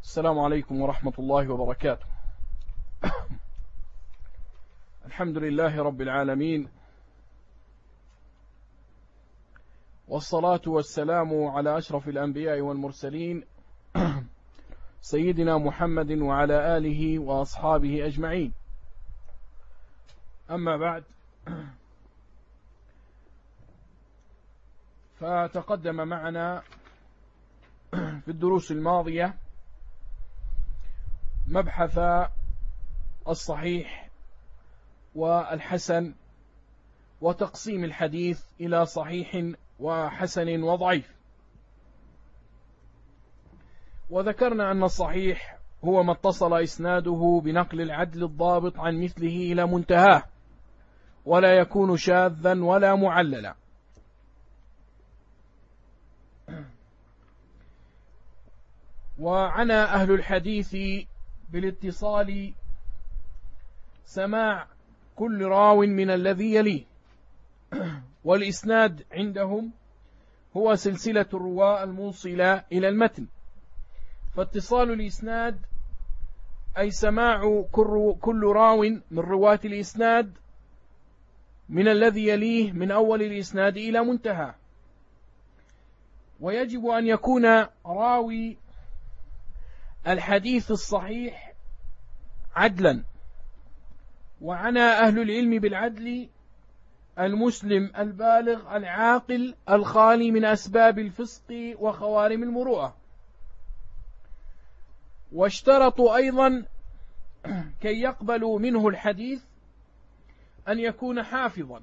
السلام عليكم ورحمة الله وبركاته. الحمد لله رب العالمين، والصلاة والسلام على أشرف الأنبياء والمرسلين سيدنا محمد وعلى آله وأصحابه أجمعين. أما بعد، فتقدم معنا في الدروس الماضية مبحث الصحيح والحسن، وتقسيم الحديث إلى صحيح وحسن وضعيف. وذكرنا أن الصحيح هو ما اتصل إسناده بنقل العدل الضابط عن مثله إلى منتهاه، ولا يكون شاذا ولا معللا. وعنى أهل الحديث بالاتصال سماع كل راو من الذي يليه، والإسناد عندهم هو سلسلة الرواة الموصلة إلى المتن. فاتصال الإسناد أي سماع كل راو من رواة الإسناد من الذي يليه من أول الإسناد إلى منتهى. ويجب أن يكون راوي الحديث الصحيح عدلا. وعنى أهل العلم بالعدل المسلم البالغ العاقل الخالي من أسباب الفسق وخوارم المروءة. واشترطوا أيضا كي يقبلوا منه الحديث أن يكون حافظا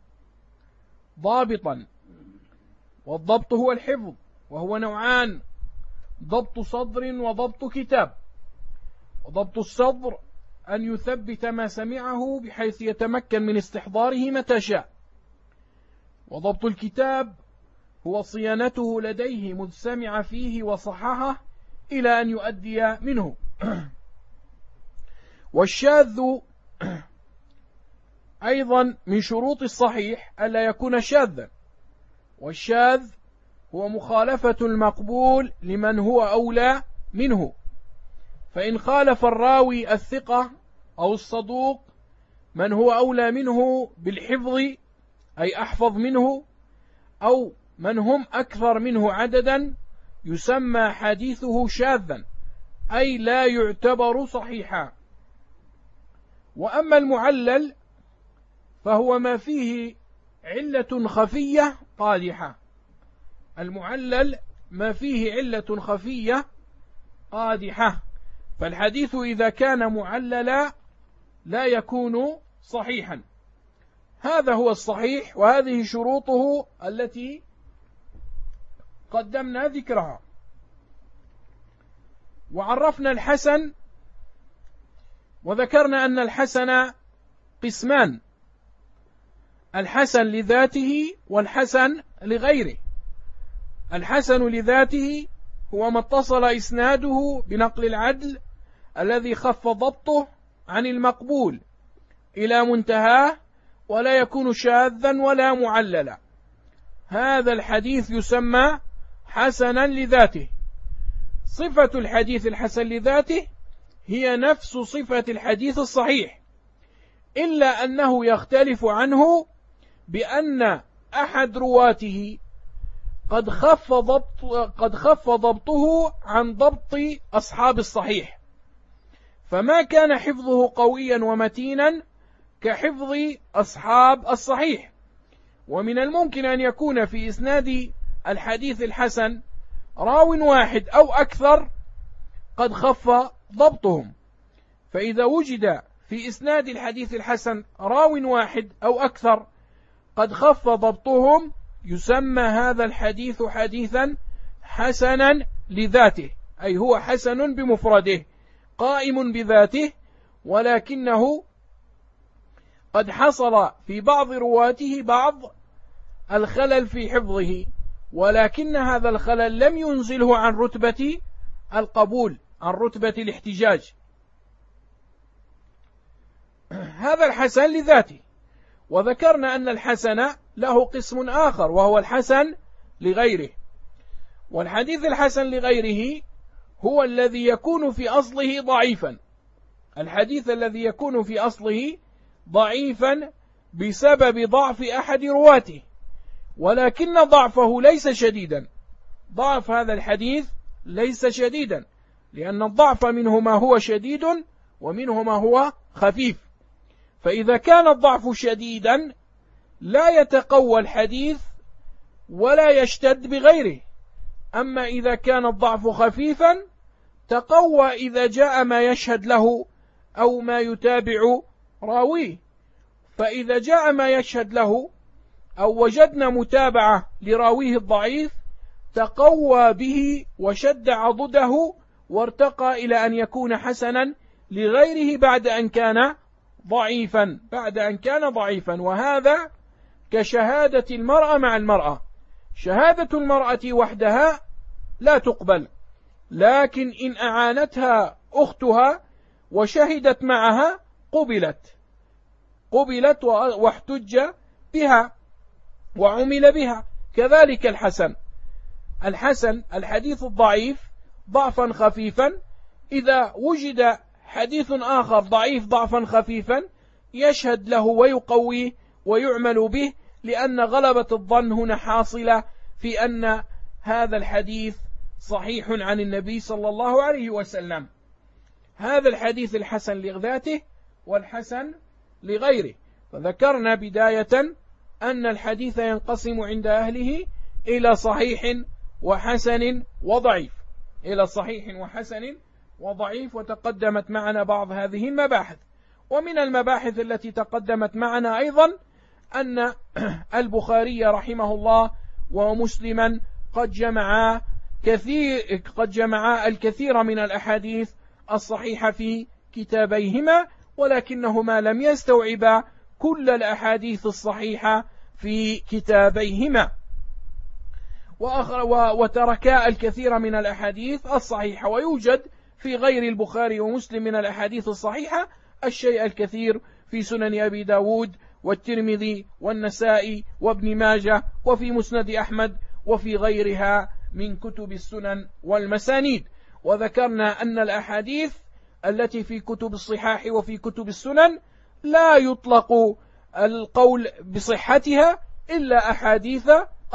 ضابطا. والضبط هو الحفظ، وهو نوعان: ضبط صدر وضبط كتاب. وضبط الصدر أن يثبت ما سمعه بحيث يتمكن من استحضاره متى شاء. وضبط الكتاب هو صيانته لديه مذ سمع فيه وصححه إلى أن يؤدي منه. والشاذ أيضا من شروط الصحيح ألا يكون شاذا. والشاذ هو مخالفة المقبول لمن هو أولى منه. فإن خالف الراوي الثقة أو الصدوق من هو أولى منه بالحفظ أي أحفظ منه، أو من هم أكثر منه عددا، يسمى حديثه شاذا أي لا يعتبر صحيحا. وأما المعلل فهو ما فيه علة خفية قادحة. المعلل ما فيه علة خفية قادحة. فالحديث إذا كان معللا لا يكون صحيحا. هذا هو الصحيح، وهذه شروطه التي قدمنا ذكرها. وعرفنا الحسن، وذكرنا أن الحسن قسمان: الحسن لذاته والحسن لغيره. الحسن لذاته هو ما اتصل إسناده بنقل العدل الذي خف ضبطه عن المقبول إلى منتهاه، ولا يكون شاذا ولا معللا. هذا الحديث يسمى حسنا لذاته. صفة الحديث الحسن لذاته هي نفس صفة الحديث الصحيح، إلا أنه يختلف عنه بأن أحد رواته قد خف ضبطه عن ضبط أصحاب الصحيح، فما كان حفظه قويا ومتينا كحفظ أصحاب الصحيح. ومن الممكن أن يكون في إسناد الحديث الحسن راو واحد أو أكثر قد خف ضبطهم. فإذا وجد في إسناد الحديث الحسن راو واحد أو أكثر قد خف ضبطهم، يسمى هذا الحديث حديثا حسنا لذاته، أي هو حسن بمفرده قائم بذاته، ولكنه قد حصل في بعض رواته بعض الخلل في حفظه، ولكن هذا الخلل لم ينزله عن رتبة القبول، عن رتبة الاحتجاج. هذا الحسن لذاته. وذكرنا أن الحسن له قسم آخر وهو الحسن لغيره. والحديث الحسن لغيره هو الذي يكون في أصله ضعيفا، الحديث الذي يكون في أصله ضعيفا بسبب ضعف أحد رواته، ولكن ضعفه ليس شديدا. ضعف هذا الحديث ليس شديدا، لأن الضعف منه ما هو شديد ومنه ما هو خفيف. فإذا كان الضعف شديدا لا يتقوى الحديث ولا يشتد بغيره، أما إذا كان الضعف خفيفا تقوى إذا جاء ما يشهد له أو ما يتابع راويه. فإذا جاء ما يشهد له أو وجدنا متابعة لراويه الضعيف تقوى به وشد عضده وارتقى إلى أن يكون حسنا لغيره بعد أن كان ضعيفا. وهذا كشهادة المرأة مع المرأة. شهادة المرأة وحدها لا تقبل، لكن إن أعانتها أختها وشهدت معها قبلت واحتج بها وعمل بها. كذلك الحسن الحديث الضعيف ضعفا خفيفا، إذا وجد حديث آخر ضعيف ضعفا خفيفا يشهد له ويقويه ويعمل به، لأن غلبة الظن هنا حاصلة في أن هذا الحديث صحيح عن النبي صلى الله عليه وسلم. هذا الحديث الحسن لذاته والحسن لغيره. فذكرنا بداية أن الحديث ينقسم عند أهله إلى صحيح وحسن وضعيف، وتقدمت معنا بعض هذه المباحث. ومن المباحث التي تقدمت معنا أيضا أن البخاري رحمه الله ومسلما قد جمعا الكثير من الأحاديث الصحيحة في كتابيهما، ولكنهما لم يستوعبا كل الأحاديث الصحيحة في كتابيهما، وتركا الكثير من الأحاديث الصحيحة. ويوجد في غير البخاري ومسلم من الأحاديث الصحيحة الشيء الكثير في سنن أبي داود والترمذي والنسائي وابن ماجه وفي مسند أحمد وفي غيرها من كتب السنن والمسانيد. وذكرنا أن الأحاديث التي في كتب الصحاح وفي كتب السنن لا يطلق القول بصحتها إلا أحاديث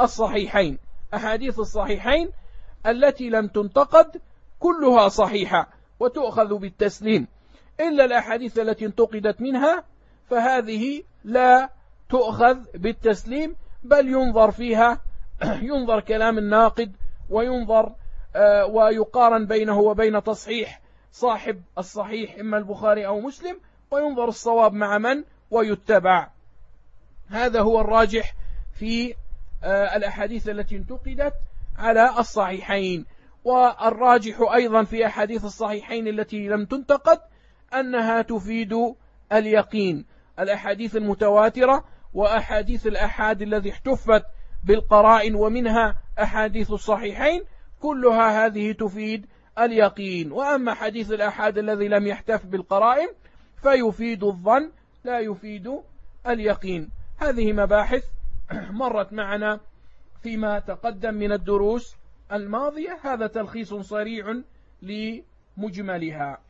الصحيحين التي لم تنتقد كلها صحيحة وتؤخذ بالتسليم، إلا الأحاديث التي انتقدت منها فهذه لا تؤخذ بالتسليم، بل ينظر فيها ينظر كلام الناقد وينظر ويقارن بينه وبين تصحيح صاحب الصحيح إما البخاري أو مسلم، وينظر الصواب مع من ويتبع. هذا هو الراجح في الأحاديث التي انتقدت على الصحيحين. والراجح أيضا في أحاديث الصحيحين التي لم تنتقد أنها تفيد اليقين. الأحاديث المتواترة وأحاديث الأحاد الذي احتفت بالقرائن ومنها أحاديث الصحيحين كلها هذه تفيد اليقين. وأما حديث الأحاد الذي لم يحتف بالقرائن فيفيد الظن لا يفيد اليقين. هذه مباحث مرت معنا فيما تقدم من الدروس الماضية. هذا تلخيص سريع لمجملها.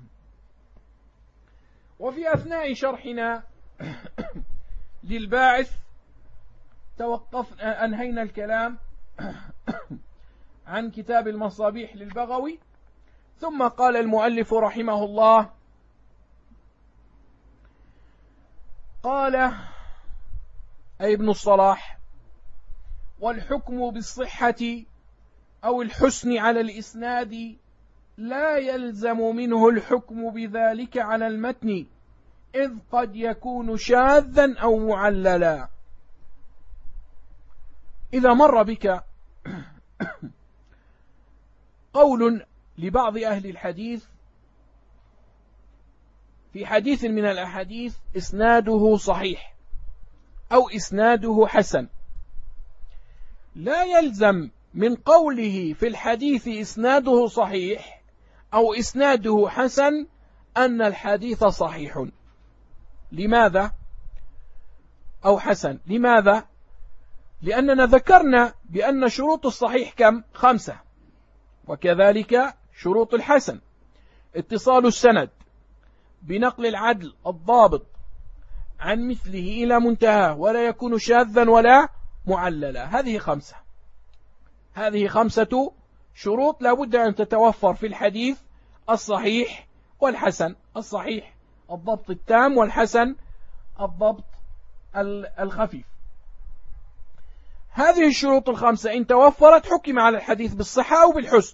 وفي أثناء شرحنا للباعث أنهينا الكلام عن كتاب المصابيح للبغوي، ثم قال المؤلف رحمه الله: قال أي ابن الصلاح: والحكم بالصحة أو الحسن على الإسناد لا يلزم منه الحكم بذلك على المتن، إذ قد يكون شاذا أو معللا. إذا مر بك قول لبعض أهل الحديث في حديث من الأحاديث إسناده صحيح أو إسناده حسن، لا يلزم من قوله في الحديث إسناده صحيح أو إسناده حسن أن الحديث صحيح. لماذا؟ أو حسن. لماذا؟ لأننا ذكرنا بأن شروط الصحيح كم؟ 5، وكذلك شروط الحسن: اتصال السند بنقل العدل الضابط عن مثله إلى منتهى ولا يكون شاذا ولا معللا. هذه خمسة شروط لا بد أن تتوفر في الحديث الصحيح والحسن. الصحيح الضبط التام، والحسن الضبط الخفيف. هذه الشروط الخمسة إن توفرت حكم على الحديث بالصحة أو بالحسن.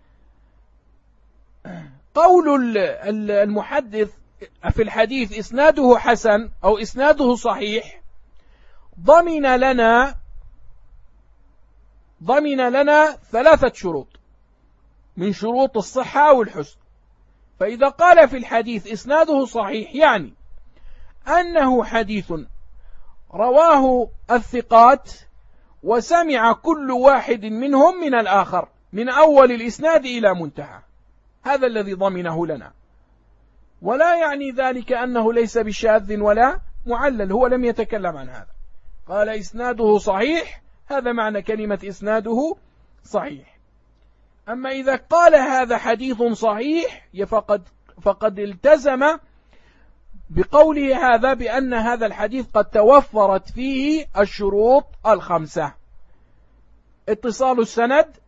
قول المحدث في الحديث إسناده حسن أو إسناده صحيح ضمن لنا 3 شروط من شروط الصحة والحسن. فإذا قال في الحديث إسناده صحيح يعني أنه حديث رواه الثقات وسمع كل واحد منهم من الآخر من أول الإسناد إلى منتهى، هذا الذي ضمنه لنا. ولا يعني ذلك أنه ليس بشاذ ولا معلل، هو لم يتكلم عن هذا، قال إسناده صحيح، هذا معنى كلمة إسناده صحيح. أما إذا قال هذا حديث صحيح فقد التزم بقوله هذا بأن هذا الحديث قد توفرت فيه الشروط الخمسة: اتصال السند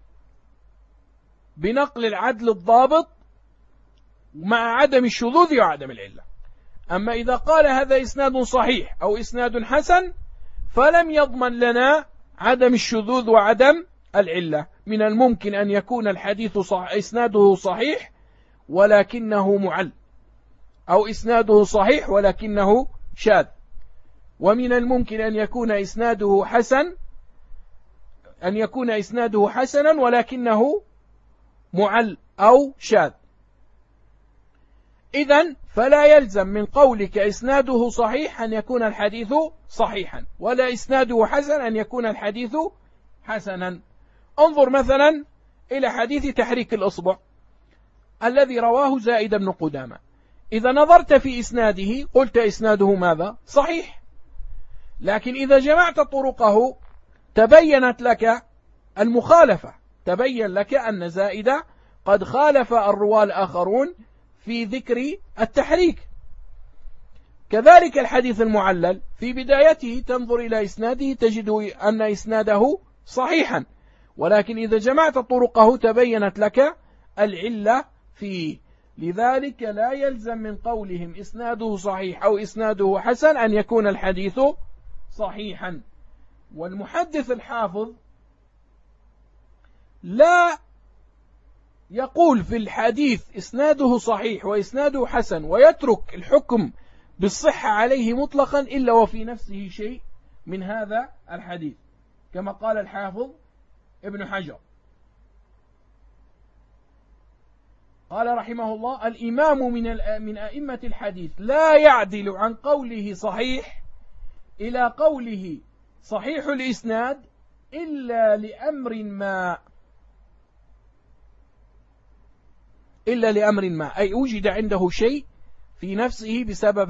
بنقل العدل الضابط مع عدم الشذوذ وعدم العلة. أما إذا قال هذا إسناد صحيح أو إسناد حسن فلم يضمن لنا عدم الشذوذ وعدم العلة. من الممكن أن يكون الحديث إسناده صحيح ولكنه معل، أو إسناده صحيح ولكنه شاذ. ومن الممكن أن يكون إسناده حسنا ولكنه معل أو شاذ. إذن فلا يلزم من قولك إسناده صحيح أن يكون الحديث صحيحا، ولا إسناده حسن أن يكون الحديث حسنا. انظر مثلا إلى حديث تحريك الإصبع الذي رواه زائد بن قدامة. إذا نظرت في إسناده قلت إسناده ماذا؟ صحيح. لكن إذا جمعت طرقه تبينت لك المخالفة، تبين لك أن زائد قد خالف الرواة الآخرون في ذكر التحريك. كذلك الحديث المعلل في بدايته تنظر إلى إسناده تجد أن إسناده صحيحا، ولكن إذا جمعت طرقه تبينت لك العلة فيه. لذلك لا يلزم من قولهم إسناده صحيح أو إسناده حسن أن يكون الحديث صحيحا. والمحدث الحافظ لا يقول في الحديث إسناده صحيح وإسناده حسن ويترك الحكم بالصحة عليه مطلقا إلا وفي نفسه شيء من هذا الحديث، كما قال الحافظ ابن حجر، قال رحمه الله: الإمام من أئمة الحديث لا يعدل عن قوله صحيح إلى قوله صحيح الإسناد إلا لأمر ما، أي وجد عنده شيء في نفسه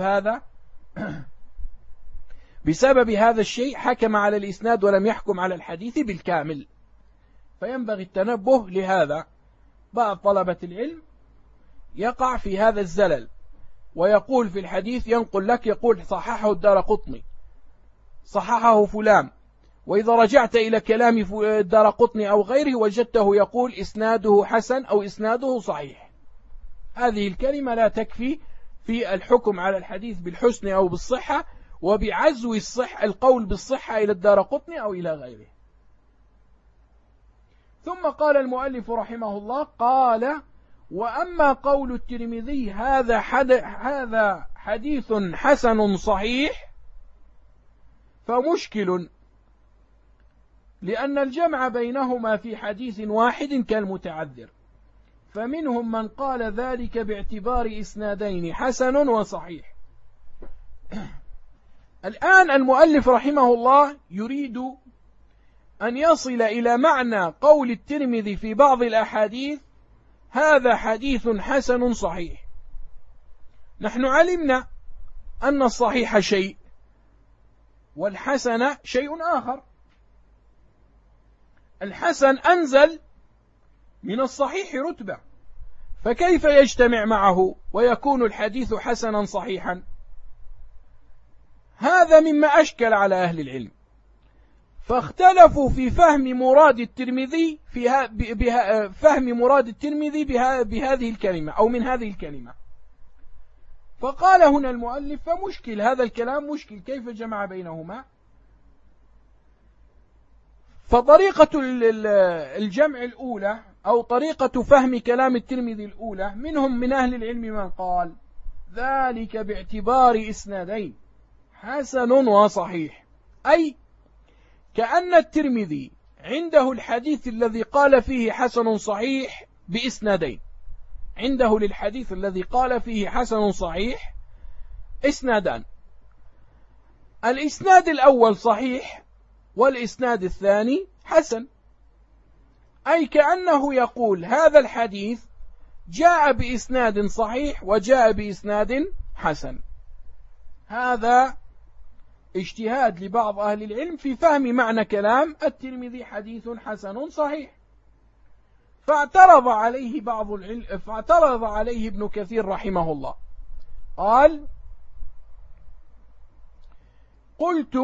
بسبب هذا الشيء حكم على الإسناد ولم يحكم على الحديث بالكامل. فينبغي التنبه لهذا. بعض طلبة العلم يقع في هذا الزلل ويقول في الحديث، ينقل لك يقول صححه الدارقطني، صححه فلان، وإذا رجعت إلى كلام الدارقطني أو غيره وجدته يقول إسناده حسن أو إسناده صحيح. هذه الكلمة لا تكفي في الحكم على الحديث بالحسن أو بالصحة، وبعزو القول بالصحة إلى الدارقطني أو إلى غيره. ثم قال المؤلف رحمه الله: قال: وأما قول الترمذي هذا حديث حسن صحيح فمشكل، لأن الجمع بينهما في حديث واحد كالمتعذر، فمنهم من قال ذلك باعتبار إسنادين حسن وصحيح. الآن المؤلف رحمه الله يريد أن يصل إلى معنى قول الترمذي في بعض الأحاديث هذا حديث حسن صحيح. نحن علمنا أن الصحيح شيء والحسن شيء آخر. الحسن أنزل من الصحيح رتبة، فكيف يجتمع معه ويكون الحديث حسنا صحيحا؟ هذا مما أشكل على أهل العلم، فاختلفوا في فهم مراد الترمذي بهذه الكلمة أو من هذه الكلمة. فقال هنا المؤلف فمشكل، هذا الكلام مشكل، كيف جمع بينهما؟ فطريقة الجمع الأولى أو طريقة فهم كلام الترمذي الأولى، منهم من أهل العلم من قال ذلك باعتبار إسنادين حسن وصحيح، أي كأن الترمذي عنده الحديث الذي قال فيه حسن صحيح بإسنادين، عنده للحديث الذي قال فيه حسن صحيح إسنادان، الإسناد الأول صحيح والإسناد الثاني حسن، أي كأنه يقول هذا الحديث جاء بإسناد صحيح وجاء بإسناد حسن. هذا اجتهاد لبعض أهل العلم في فهم معنى كلام الترمذي حديث حسن صحيح، فاعترض عليه ابن كثير رحمه الله، قال قلت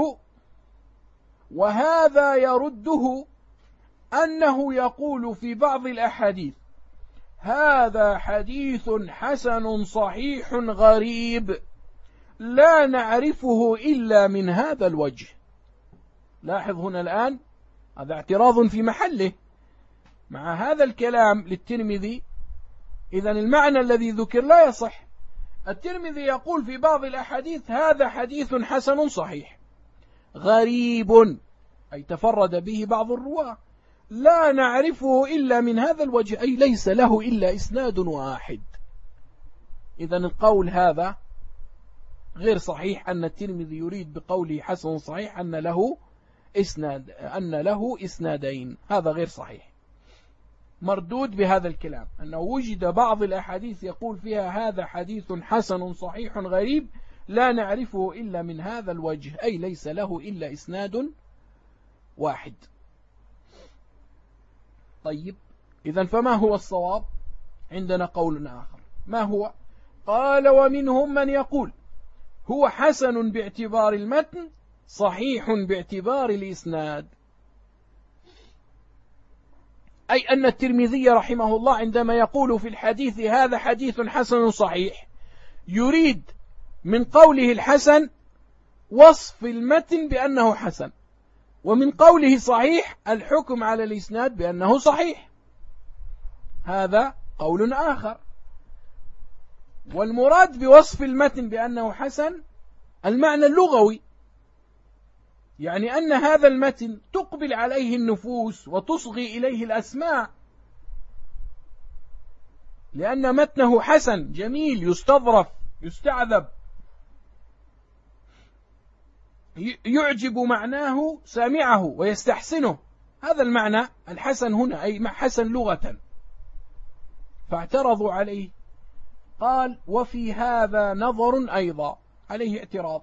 وهذا يرده أنه يقول في بعض الأحاديث هذا حديث حسن صحيح غريب لا نعرفه إلا من هذا الوجه. لاحظ هنا الآن هذا اعتراض في محله مع هذا الكلام للترمذي، إذن المعنى الذي ذكر لا يصح. الترمذي يقول في بعض الأحاديث هذا حديث حسن صحيح غريب، أي تفرد به بعض الرواة، لا نعرفه إلا من هذا الوجه، أي ليس له إلا إسناد واحد. إذن القول هذا غير صحيح، أن الترمذي يريد بقوله حسن صحيح أن له إسنادين، هذا غير صحيح، مردود بهذا الكلام، أنه وجد بعض الأحاديث يقول فيها هذا حديث حسن صحيح غريب لا نعرفه إلا من هذا الوجه، أي ليس له إلا إسناد واحد. طيب، إذن فما هو الصواب؟ عندنا قول آخر، ما هو؟ قال ومنهم من يقول هو حسن باعتبار المتن صحيح باعتبار الإسناد، أي أن الترمذي رحمه الله عندما يقول في الحديث هذا حديث حسن صحيح يريد من قوله الحسن وصف المتن بأنه حسن، ومن قوله صحيح الحكم على الإسناد بأنه صحيح. هذا قول آخر. والمراد بوصف المتن بأنه حسن المعنى اللغوي، يعني أن هذا المتن تقبل عليه النفوس وتصغي إليه الأسماع، لأن متنه حسن جميل يستظرف يستعذب، يعجب معناه سامعه ويستحسنه، هذا المعنى الحسن هنا، أي حسن لغة. فاعترضوا عليه، قال وفي هذا نظر أيضا، عليه اعتراض،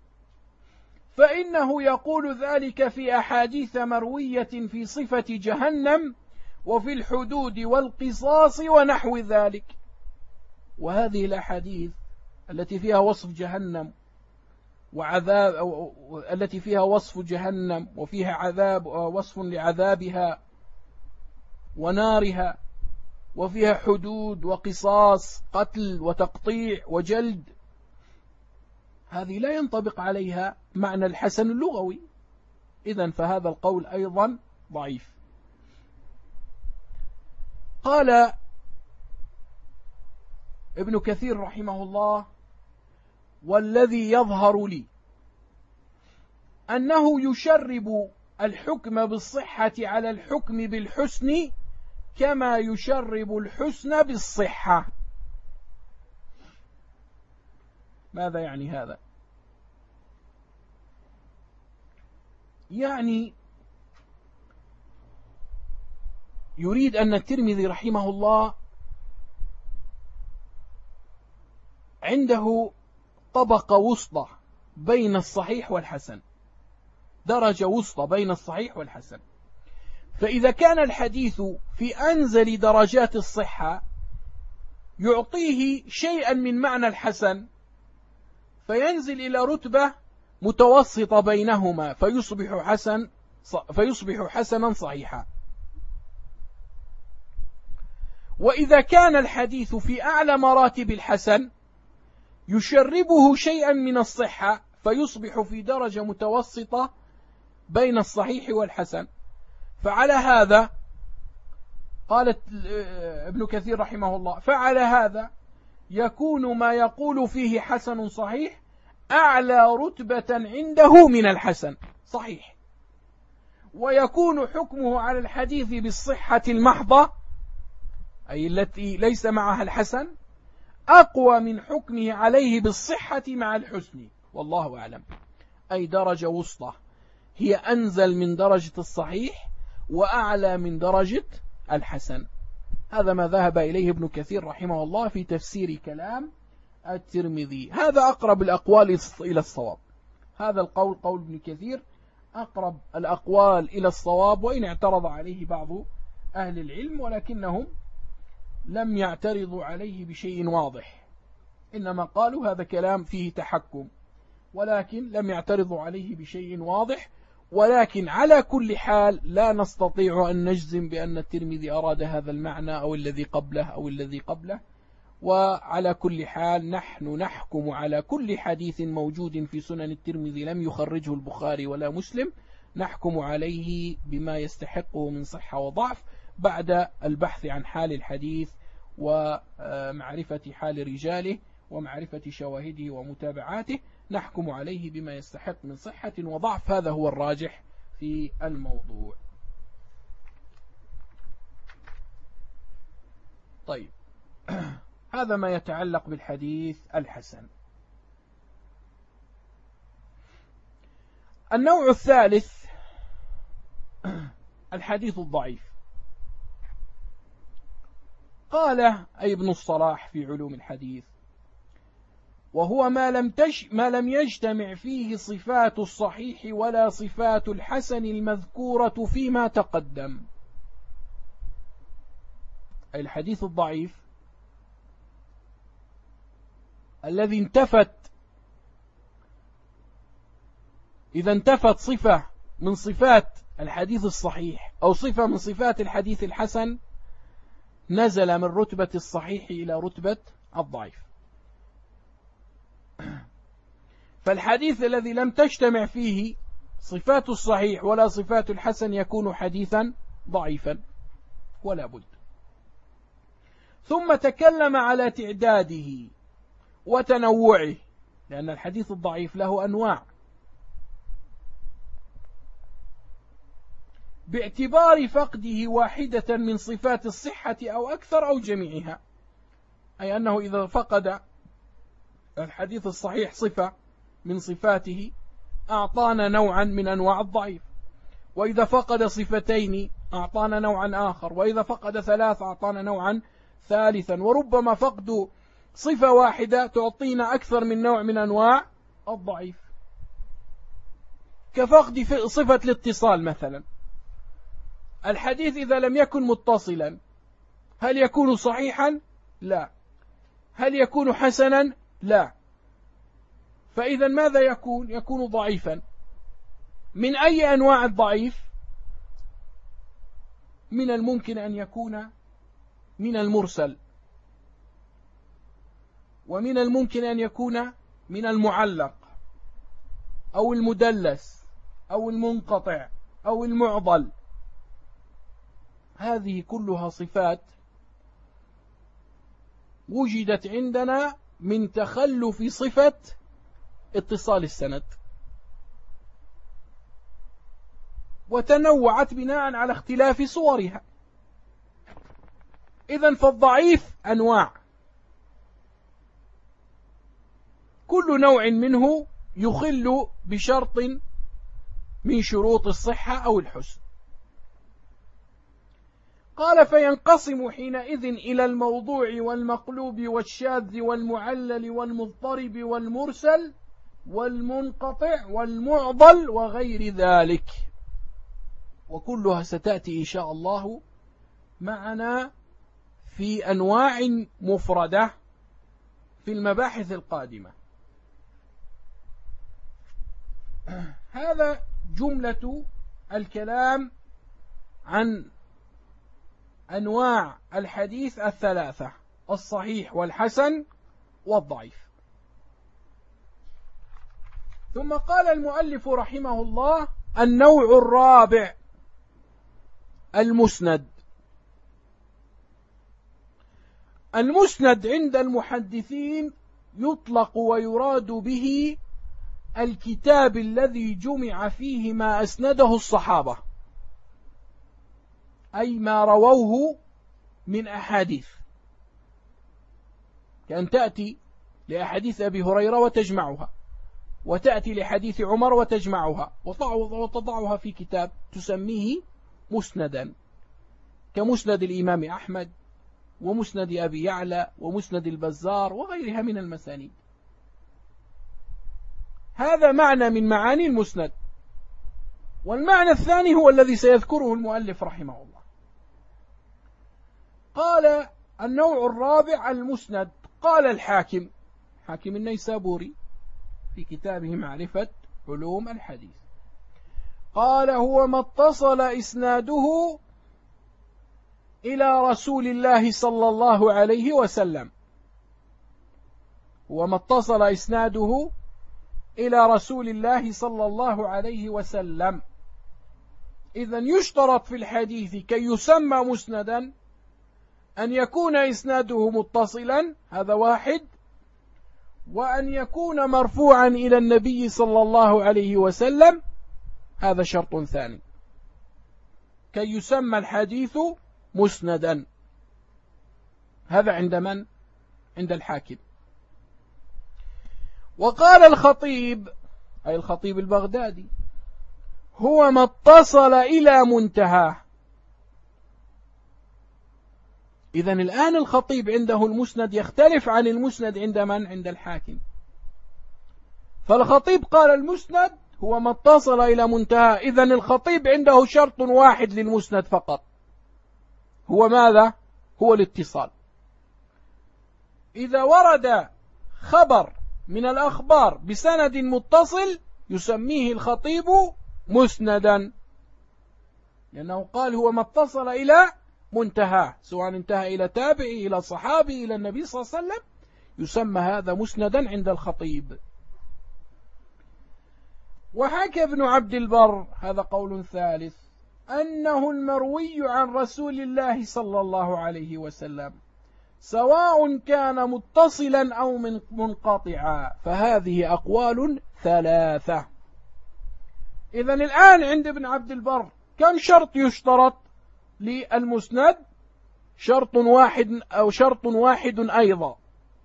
فإنه يقول ذلك في أحاديث مروية في صفة جهنم وفي الحدود والقصاص ونحو ذلك، وهذه الأحاديث التي فيها وصف جهنم وعذاب، التي فيها وصف جهنم وفيها عذاب، وصف لعذابها ونارها، وفيها حدود وقصاص قتل وتقطيع وجلد، هذه لا ينطبق عليها معنى الحسن اللغوي، إذن فهذا القول أيضا ضعيف. قال ابن كثير رحمه الله والذي يظهر لي أنه يشرب الحكم بالصحة على الحكم بالحسن كما يشرب الحسن بالصحة. ماذا يعني هذا؟ يعني يريد أن الترمذي رحمه الله عنده طبقة وسطى بين الصحيح والحسن، درجة وسطى بين الصحيح والحسن، فإذا كان الحديث في أنزل درجات الصحة يعطيه شيئا من معنى الحسن، فينزل إلى رتبة متوسطة بينهما فيصبح حسنا صحيحا. وإذا كان الحديث في أعلى مراتب الحسن يشربه شيئا من الصحة فيصبح في درجة متوسطة بين الصحيح والحسن. فعلى هذا قالت ابن كثير رحمه الله: فعلى هذا يكون ما يقول فيه حسن صحيح أعلى رتبة عنده من الحسن صحيح، ويكون حكمه على الحديث بالصحة المحضة أي التي ليس معها الحسن أقوى من حكمه عليه بالصحة مع الحسن، والله أعلم. أي درجة وسطى هي أنزل من درجة الصحيح وأعلى من درجة الحسن. هذا ما ذهب إليه ابن كثير رحمه الله في تفسير كلام الترمذي. هذا أقرب الأقوال إلى الصواب. هذا القول قول ابن كثير أقرب الأقوال إلى الصواب، وإن اعترض عليه بعض أهل العلم ولكنهم لم يعترضوا عليه بشيء واضح، إنما قالوا هذا كلام فيه تحكم، ولكن لم يعترضوا عليه بشيء واضح. ولكن على كل حال لا نستطيع أن نجزم بأن الترمذي أراد هذا المعنى أو الذي قبله أو الذي قبله. وعلى كل حال نحن نحكم على كل حديث موجود في سنن الترمذي لم يخرجه البخاري ولا مسلم، نحكم عليه بما يستحقه من صحة وضعف بعد البحث عن حال الحديث ومعرفة حال رجاله ومعرفة شواهده ومتابعاته، نحكم عليه بما يستحق من صحة وضعف. هذا هو الراجح في الموضوع. طيب، هذا ما يتعلق بالحديث الحسن. النوع الثالث الحديث الضعيف. قال أي ابن الصلاح في علوم الحديث: وهو ما لم يجتمع فيه صفات الصحيح ولا صفات الحسن المذكورة فيما تقدم. أي الحديث الضعيف الذي إذا انتفت صفة من صفات الحديث الصحيح أو صفة من صفات الحديث الحسن نزل من رتبة الصحيح إلى رتبة الضعيف. فالحديث الذي لم تجتمع فيه صفات الصحيح ولا صفات الحسن يكون حديثا ضعيفا ولا بد. ثم تكلم على تعداده وتنوعه، لأن الحديث الضعيف له أنواع باعتبار فقده واحدة من صفات الصحة أو أكثر أو جميعها. أي أنه إذا فقد الحديث الصحيح صفة من صفاته أعطانا نوعا من أنواع الضعيف، وإذا فقد صفتين أعطانا نوعا آخر، وإذا فقد ثلاث أعطانا نوعا ثالثا، وربما فقد صفة واحدة تعطينا أكثر من نوع من أنواع الضعيف، كفقد صفة الاتصال مثلا. الحديث إذا لم يكن متصلا هل يكون صحيحا؟ لا. هل يكون حسنا؟ لا. فإذا ماذا يكون؟ يكون ضعيفا. من أي أنواع الضعيف؟ من الممكن أن يكون من المرسل، ومن الممكن أن يكون من المعلق أو المدلس أو المنقطع أو المعضل. هذه كلها صفات وجدت عندنا من تخلف صفة اتصال السند، وتنوعت بناء على اختلاف صورها. إذن فالضعيف أنواع، كل نوع منه يخل بشرط من شروط الصحة أو الحسن. قال: فينقسم حينئذ إلى الموضوع والمقلوب والشاذ والمعلل والمضطرب والمرسل والمنقطع والمعضل وغير ذلك. وكلها ستأتي إن شاء الله معنا في أنواع مفردة في المباحث القادمة. هذا جملة الكلام عن أنواع الحديث الثلاثة: الصحيح والحسن والضعيف. ثم قال المؤلف رحمه الله: النوع الرابع المسند. المسند عند المحدثين يطلق ويراد به الكتاب الذي جمع فيه ما أسنده الصحابة، أي ما رووه من أحاديث، كأن تأتي لأحاديث أبي هريرة وتجمعها، وتأتي لحديث عمر وتجمعها وتضعها في كتاب تسميه مسندا، كمسند الإمام أحمد ومسند أبي يعلى ومسند البزار وغيرها من المسانيد. هذا معنى من معاني المسند. والمعنى الثاني هو الذي سيذكره المؤلف رحمه الله. قال: النوع الرابع المسند. قال الحاكم، حاكم النيسابوري في كتابه معرفة علوم الحديث، قال: هو ما اتصل إسناده إلى رسول الله صلى الله عليه وسلم. هو ما اتصل إسناده إلى رسول الله صلى الله عليه وسلم. إذن يشترط في الحديث كي يسمى مسندا أن يكون إسناده متصلا، هذا واحد، وأن يكون مرفوعا إلى النبي صلى الله عليه وسلم، هذا شرط ثاني كي يسمى الحديث مسندا. هذا عند من؟ عند الحاكم. وقال الخطيب، أي الخطيب البغدادي: هو ما اتصل إلى منتهاه. إذن الآن الخطيب عنده المسند يختلف عن المسند عند من؟ عند الحاكم. فالخطيب قال المسند هو ما اتصل إلى منتهاه. إذن الخطيب عنده شرط واحد للمسند فقط، هو ماذا؟ هو الاتصال. إذا ورد خبر من الأخبار بسند متصل يسميه الخطيب مسندا، لأنه قال هو ما اتصل إلى منتهى، سواء انتهى إلى تابعي إلى صحابي إلى النبي صلى الله عليه وسلم، يسمى هذا مسندا عند الخطيب. وحكى ابن عبد البر، هذا قول ثالث، أنه المروي عن رسول الله صلى الله عليه وسلم سواء كان متصلا أو منقطعا، فهذه أقوال ثلاثة. إذن الآن عند ابن عبد البر كم شرط يشترط للمسند؟ شرط واحد أو شرط واحد أيضا،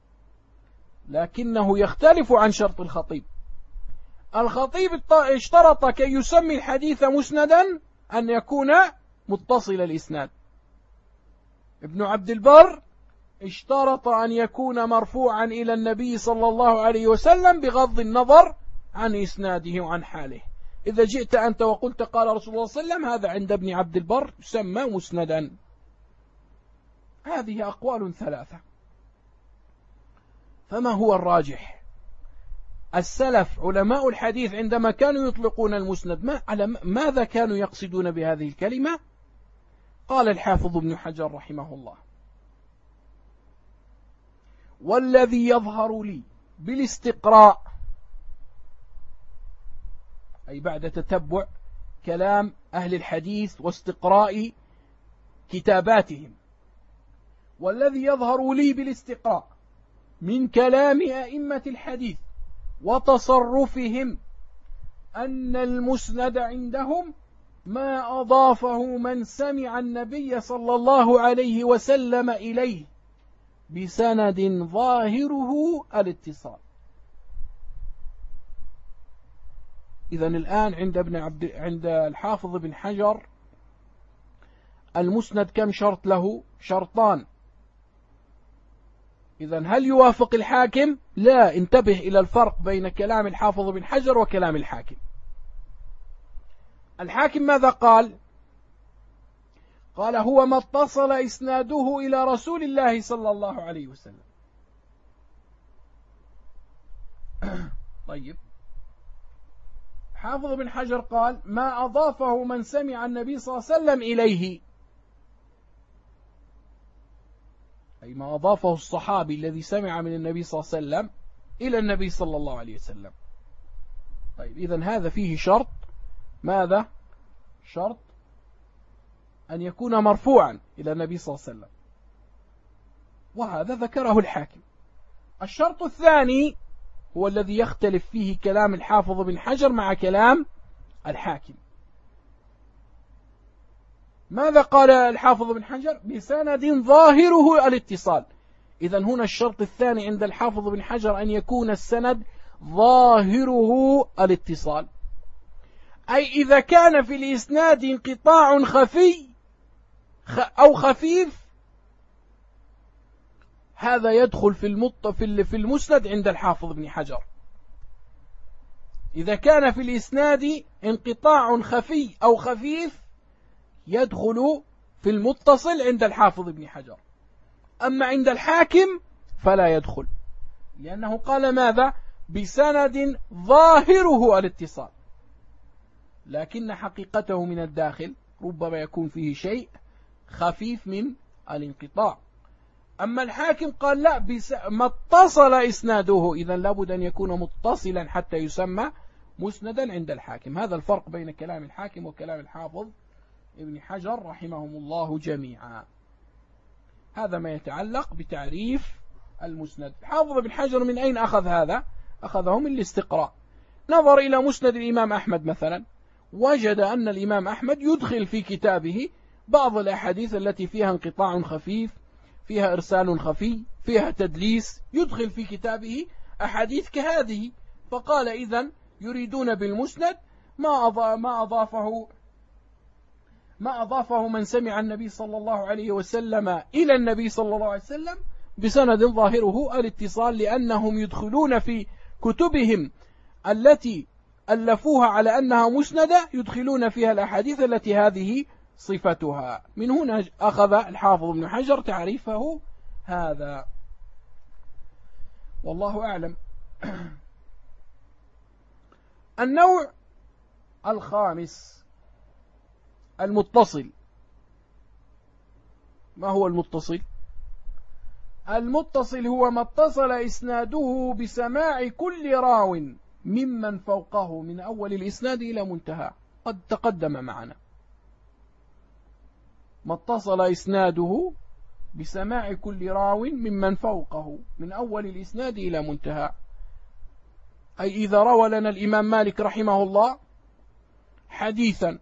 لكنه يختلف عن شرط الخطيب. الخطيب اشترط كي يسمي الحديث مسندا أن يكون متصل الإسناد. ابن عبد البر اشترط أن يكون مرفوعا إلى النبي صلى الله عليه وسلم بغض النظر عن إسناده وعن حاله. إذا جئت أنت وقلت قال رسول الله صلى الله عليه وسلم، هذا عند ابن عبد البر يسمى مسندا. هذه أقوال ثلاثة. فما هو الراجح؟ السلف علماء الحديث عندما كانوا يطلقون المسند ماذا كانوا يقصدون بهذه الكلمة؟ قال الحافظ ابن حجر رحمه الله: والذي يظهر لي بالاستقراء، أي بعد تتبع كلام أهل الحديث واستقراء كتاباتهم، والذي يظهر لي بالاستقراء من كلام أئمة الحديث وتصرفهم أن المسند عندهم ما أضافه من سمع النبي صلى الله عليه وسلم إليه بسند ظاهره الاتصال. إذن الآن عند الحافظ بن حجر المسند كم شرط له؟ شرطان. إذن هل يوافق الحاكم؟ لا، انتبه إلى الفرق بين كلام الحافظ بن حجر وكلام الحاكم. الحاكم ماذا قال؟ قال هو ما اتصل إسناده إلى رسول الله صلى الله عليه وسلم. طيب، حافظ بن حجر قال ما أضافه من سمع النبي صلى الله عليه وسلم إليه، أي ما أضافه الصحابي الذي سمع من النبي صلى الله عليه وسلم إلى النبي صلى الله عليه وسلم. طيب، إذن هذا فيه شرط، ماذا؟ شرط أن يكون مرفوعا إلى النبي صلى الله عليه وسلم، وهذا ذكره الحاكم. الشرط الثاني هو الذي يختلف فيه كلام الحافظ بن حجر مع كلام الحاكم. ماذا قال الحافظ بن حجر؟ بسند ظاهره الاتصال. إذن هنا الشرط الثاني عند الحافظ بن حجر أن يكون السند ظاهره الاتصال، أي إذا كان في الإسناد انقطاع خفي أو خفيف، هذا يدخل في المسند عند الحافظ بن حجر. إذا كان في الإسناد انقطاع خفي أو خفيف يدخل في المتصل عند الحافظ بن حجر. أما عند الحاكم فلا يدخل، لأنه قال ماذا؟ بسند ظاهره الاتصال، لكن حقيقته من الداخل ربما يكون فيه شيء خفيف من الانقطاع. أما الحاكم قال لا، ما اتصل إسناده، إذن لابد أن يكون متصلا حتى يسمى مسندا عند الحاكم. هذا الفرق بين كلام الحاكم وكلام الحافظ ابن حجر رحمهم الله جميعا. هذا ما يتعلق بتعريف المسند. حافظ ابن حجر من أين أخذ هذا؟ أخذه من الاستقراء. نظر إلى مسند الإمام أحمد مثلا، وجد أن الإمام أحمد يدخل في كتابه بعض الأحاديث التي فيها انقطاع خفيف، فيها إرسال خفي، فيها تدليس، يدخل في كتابه أحاديث كهذه. فقال إذن يريدون بالمسند ما أضافه من سمع النبي صلى الله عليه وسلم إلى النبي صلى الله عليه وسلم بسند ظاهره الاتصال، لأنهم يدخلون في كتبهم التي ألفوها على أنها مسندة، يدخلون فيها الأحاديث التي هذه صفتها. من هنا أخذ الحافظ ابن حجر تعريفه هذا، والله أعلم. النوع الخامس المتصل. ما هو المتصل؟ المتصل هو ما اتصل إسناده بسماع كل راو ممن فوقه من أول الإسناد إلى منتهى، قد تقدم معنا. ما اتصل إسناده بسماع كل راو ممن فوقه من أول الإسناد إلى منتهى، أي إذا روى لنا الإمام مالك رحمه الله حديثا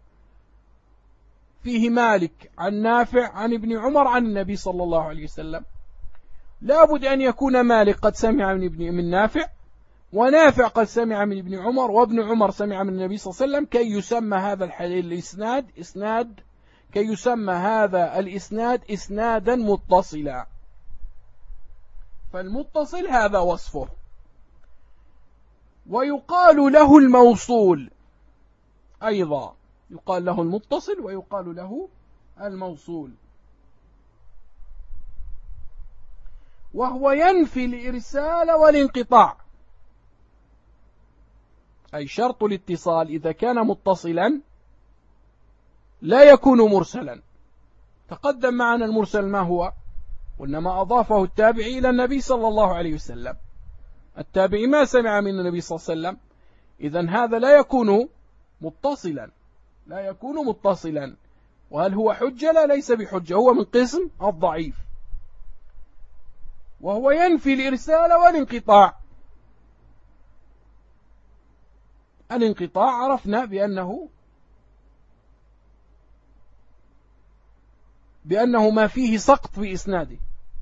فيه مالك عن نافع عن ابن عمر عن النبي صلى الله عليه وسلم، لابد أن يكون مالك قد سمع من نافع، ونافع قد سمع من ابن عمر، وابن عمر سمع من النبي صلى الله عليه وسلم، كي يسمى هذا الإسناد إسنادا متصلا. فالمتصل هذا وصفه. ويقال له الموصول أيضا، يقال له المتصل ويقال له الموصول، وهو ينفي الإرسال والانقطاع. أي شرط الاتصال إذا كان متصلا لا يكون مرسلا. تقدم معنا المرسل ما هو؟ وإنما أضافه التابعي إلى النبي صلى الله عليه وسلم. التابعي ما سمع من النبي صلى الله عليه وسلم، إذن هذا لا يكون متصلا. وهل هو حجة؟ لا، ليس بحجة، هو من قسم الضعيف. وهو ينفي الإرسال والانقطاع. الانقطاع عرفنا بأنه ما فيه سقط في إسناده.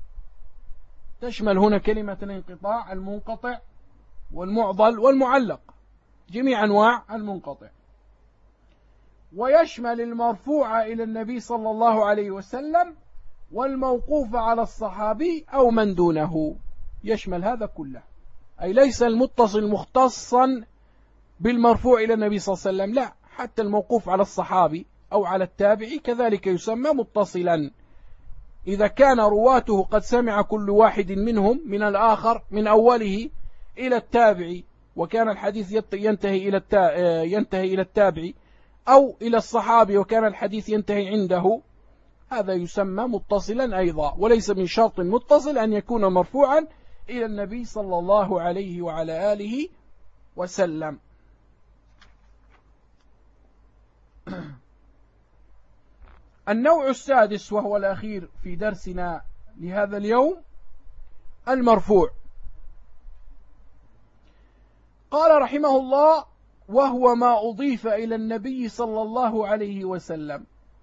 تشمل هنا كلمة الانقطاع المنقطع والمعضل والمعلق، جميع أنواع المنقطع. ويشمل المرفوع إلى النبي صلى الله عليه وسلم والموقوف على الصحابي أو من دونه، يشمل هذا كله. أي ليس المتصل مختصا بالمرفوع إلى النبي صلى الله عليه وسلم، لا، حتى الموقوف على الصحابي أو على التابعي كذلك يسمى متصلا. إذا كان رواته قد سمع كل واحد منهم من الآخر من أوله إلى التابعي، وكان الحديث ينتهي إلى التابعي، أو إلى الصحابي وكان الحديث ينتهي عنده، هذا يسمى متصلا أيضا. وليس من شرط متصل أن يكون مرفوعا إلى النبي صلى الله عليه وعلى آله وسلم. النوع السادس وهو الأخير في درسنا لهذا اليوم المرفوع. قال رحمه الله: وهو ما أضيف إلى النبي صلى الله عليه وسلم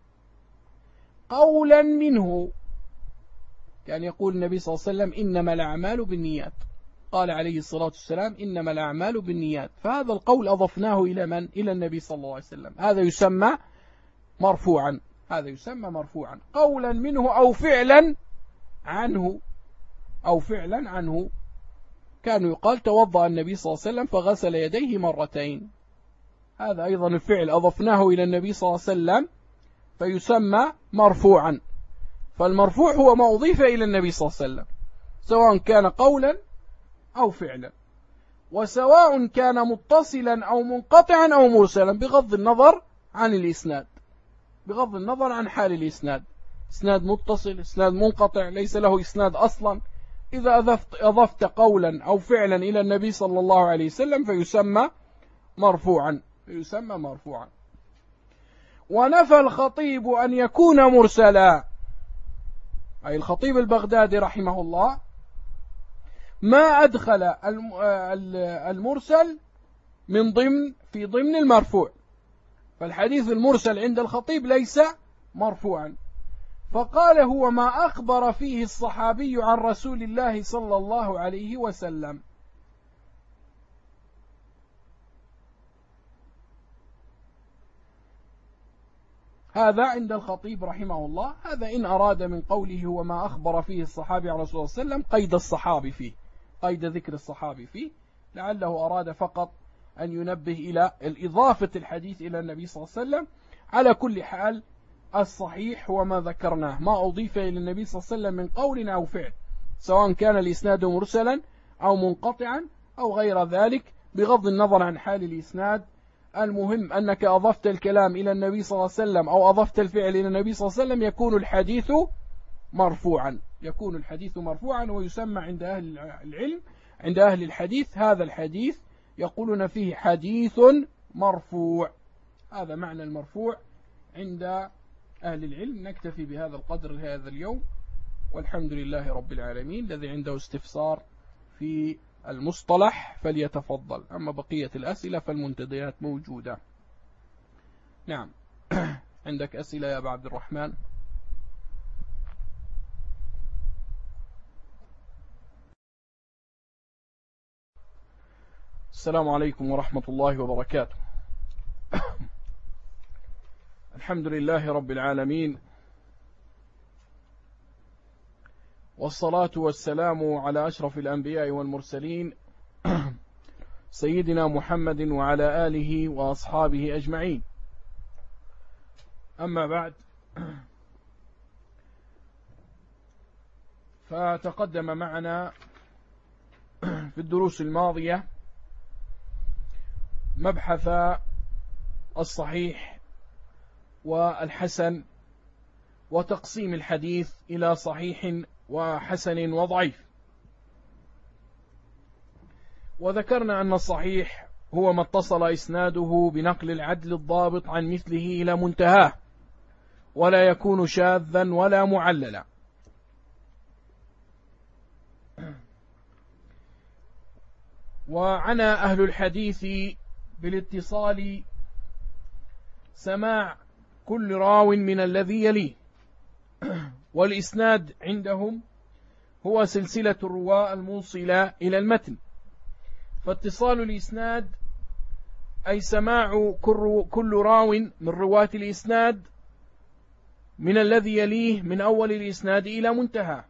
قولا منه، كان يقول النبي صلى الله عليه وسلم: إنما الأعمال بالنيات. قال عليه الصلاة والسلام: إنما الأعمال بالنيات. فهذا القول أضفناه إلى من؟ إلى النبي صلى الله عليه وسلم. هذا يسمى مرفوعا. هذا يسمى مرفوعا. قولا منه أو فعلا عنه. أو فعلا عنه. كان يقال: توضأ النبي صلى الله عليه وسلم فغسل يديه مرتين. هذا أيضا الفعل أضفناه إلى النبي صلى الله عليه وسلم فيسمى مرفوعا. فالمرفوع هو ما أضيف إلى النبي صلى الله عليه وسلم، سواء كان قولا أو فعلا، وسواء كان متصلا أو منقطعا أو مرسلا، بغض النظر عن الإسناد، بغض النظر عن حال الإسناد. إسناد متصل، إسناد منقطع، ليس له إسناد أصلا، إذا أضفت قولا أو فعلا إلى النبي صلى الله عليه وسلم فيسمى مرفوعا. فيسمى مرفوعا. ونفى الخطيب أن يكون مرسلا، أي الخطيب البغدادي رحمه الله ما أدخل المرسل في ضمن المرفوع. فالحديث المرسل عند الخطيب ليس مرفوعا، فقال: هو ما أخبر فيه الصحابي عن رسول الله صلى الله عليه وسلم. هذا عند الخطيب رحمه الله. هذا إن أراد من قوله هو ما أخبر فيه الصحابي عن رسول الله صلى الله عليه وسلم قيد الصحابي فيه، قيد ذكر الصحابي فيه، لعله أراد فقط أن ينبه إلى الإضافة الحديث إلى النبي صلى الله عليه وسلم. على كل حال الصحيح هو ما ذكرناه، ما أضيف إلى النبي صلى الله عليه وسلم من قول أو فعل، سواء كان الإسناد مرسلا أو منقطعا أو غير ذلك، بغض النظر عن حال الإسناد. المهم أنك أضفت الكلام إلى النبي صلى الله عليه وسلم أو أضفت الفعل إلى النبي صلى الله عليه وسلم يكون الحديث مرفوعا. يكون الحديث مرفوعا، ويسمى عند أهل العلم، عند أهل الحديث، هذا الحديث يقولون فيه حديث مرفوع. هذا معنى المرفوع عند أهل العلم. نكتفي بهذا القدر هذا اليوم، والحمد لله رب العالمين. الذي عنده استفسار في المصطلح فليتفضل، أما بقية الأسئلة فالمنتديات موجودة. نعم. عندك أسئلة يا أبا عبد الرحمن؟ السلام عليكم ورحمة الله وبركاته. الحمد لله رب العالمين، والصلاة والسلام على أشرف الأنبياء والمرسلين سيدنا محمد وعلى آله وأصحابه أجمعين. أما بعد، فتقدم معنا في الدروس الماضية مبحث الصحيح والحسن، وتقسيم الحديث إلى صحيح وحسن وضعيف. وذكرنا أن الصحيح هو ما اتصل إسناده بنقل العدل الضابط عن مثله إلى منتهاه، ولا يكون شاذا ولا معللا. وعنى أهل الحديث بالاتصال سماع كل راو من الذي يليه، والإسناد عندهم هو سلسلة الرواة الموصلة إلى المتن. فاتصال الإسناد أي سماع كل راو من رواة الإسناد من الذي يليه من أول الإسناد إلى منتهى.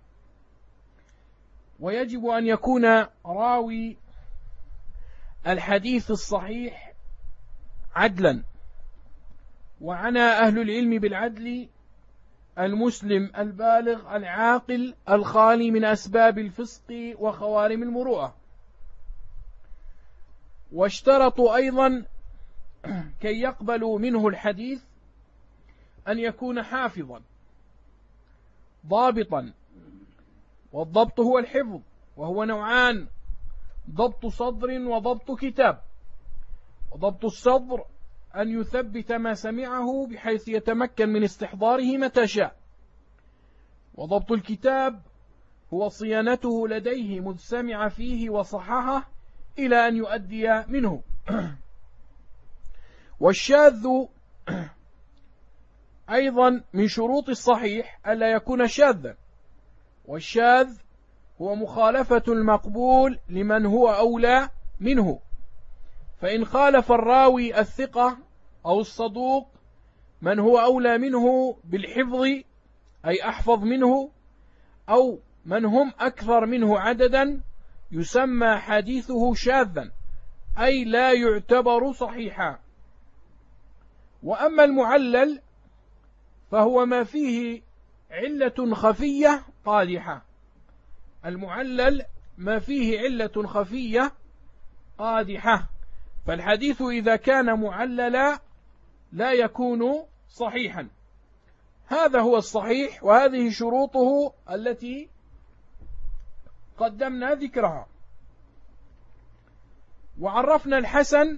ويجب أن يكون راوي الحديث الصحيح عدلا، وعنى أهل العلم بالعدل المسلم البالغ العاقل الخالي من أسباب الفسق وخوارم المروءة. واشترطوا أيضا كي يقبلوا منه الحديث أن يكون حافظا ضابطا، والضبط هو الحفظ، وهو نوعان: ضبط صدر وضبط كتاب. وضبط الصدر أن يثبت ما سمعه بحيث يتمكن من استحضاره متى شاء، وضبط الكتاب هو صيانته لديه مذ سمع فيه وصححه إلى أن يؤدي منه. والشاذ أيضا من شروط الصحيح ألا يكون شاذا، والشاذ هو مخالفة المقبول لمن هو أولى منه، فإن خالف الراوي الثقة أو الصدوق من هو أولى منه بالحفظ أي أحفظ منه، أو من هم أكثر منه عددا، يسمى حديثه شاذا أي لا يعتبر صحيحا. وأما المعلل فهو ما فيه علة خفية قادحة. المعلل ما فيه علة خفية قادحة، فالحديث إذا كان معللا لا يكون صحيحا. هذا هو الصحيح، وهذه شروطه التي قدمنا ذكرها. وعرفنا الحسن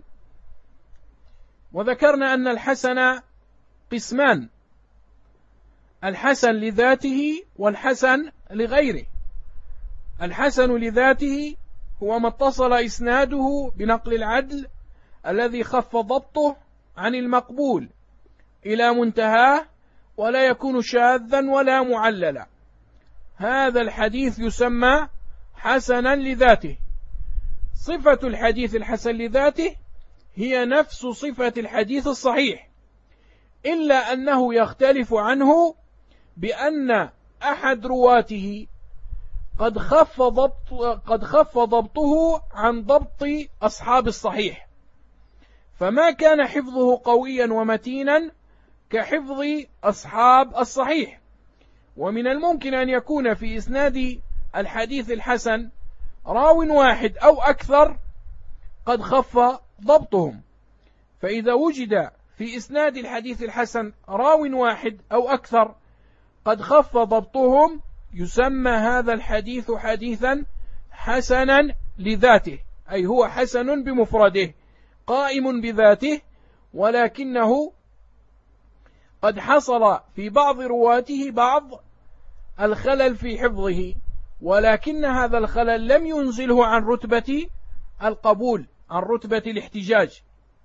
وذكرنا أن الحسن قسمان: الحسن لذاته والحسن لغيره. الحسن لذاته هو ما اتصل إسناده بنقل العدل الذي خف ضبطه عن المقبول إلى منتهاه، ولا يكون شاذا ولا معللا. هذا الحديث يسمى حسنا لذاته. صفة الحديث الحسن لذاته هي نفس صفة الحديث الصحيح، إلا أنه يختلف عنه بأن أحد رواته قد خف ضبطه عن ضبط أصحاب الصحيح، فما كان حفظه قويا ومتينا كحفظ أصحاب الصحيح. ومن الممكن أن يكون في إسناد الحديث الحسن راو واحد أو أكثر قد خف ضبطهم، فإذا وجد في إسناد الحديث الحسن راو واحد أو أكثر قد خف ضبطهم يسمى هذا الحديث حديثا حسنا لذاته، أي هو حسن بمفرده قائم بذاته، ولكنه قد حصل في بعض رواته بعض الخلل في حفظه، ولكن هذا الخلل لم ينزله عن رتبة القبول، عن رتبة الاحتجاج.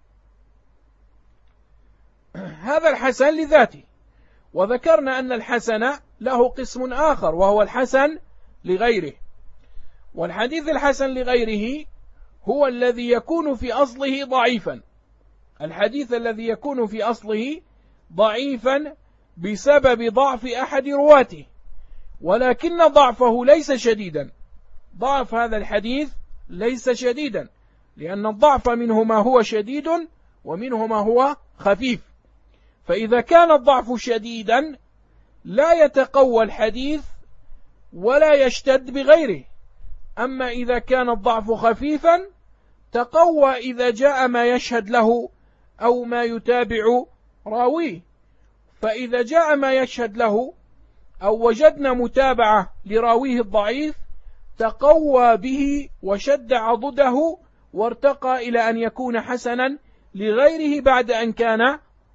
هذا الحسن لذاته. وذكرنا أن الحسن له قسم آخر وهو الحسن لغيره. والحديث الحسن لغيره هو الذي يكون في أصله ضعيفا. الحديث الذي يكون في أصله ضعيفا بسبب ضعف أحد رواته، ولكن ضعفه ليس شديدا. ضعف هذا الحديث ليس شديدا، لأن الضعف منه ما هو شديد ومنه ما هو خفيف. فإذا كان الضعف شديدا لا يتقوى الحديث ولا يشتد بغيره، أما إذا كان الضعف خفيفا تقوى إذا جاء ما يشهد له أو ما يتابع راويه. فإذا جاء ما يشهد له أو وجدنا متابعة لراويه الضعيف تقوى به وشد عضده وارتقى إلى أن يكون حسنا لغيره بعد أن كان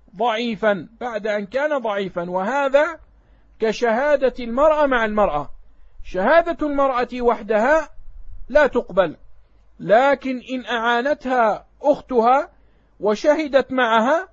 ضعيفا. وهذا كشهادة المرأة مع المرأة. شهادة المرأة وحدها لا تقبل، لكن إن أعانتها أختها وشهدت معها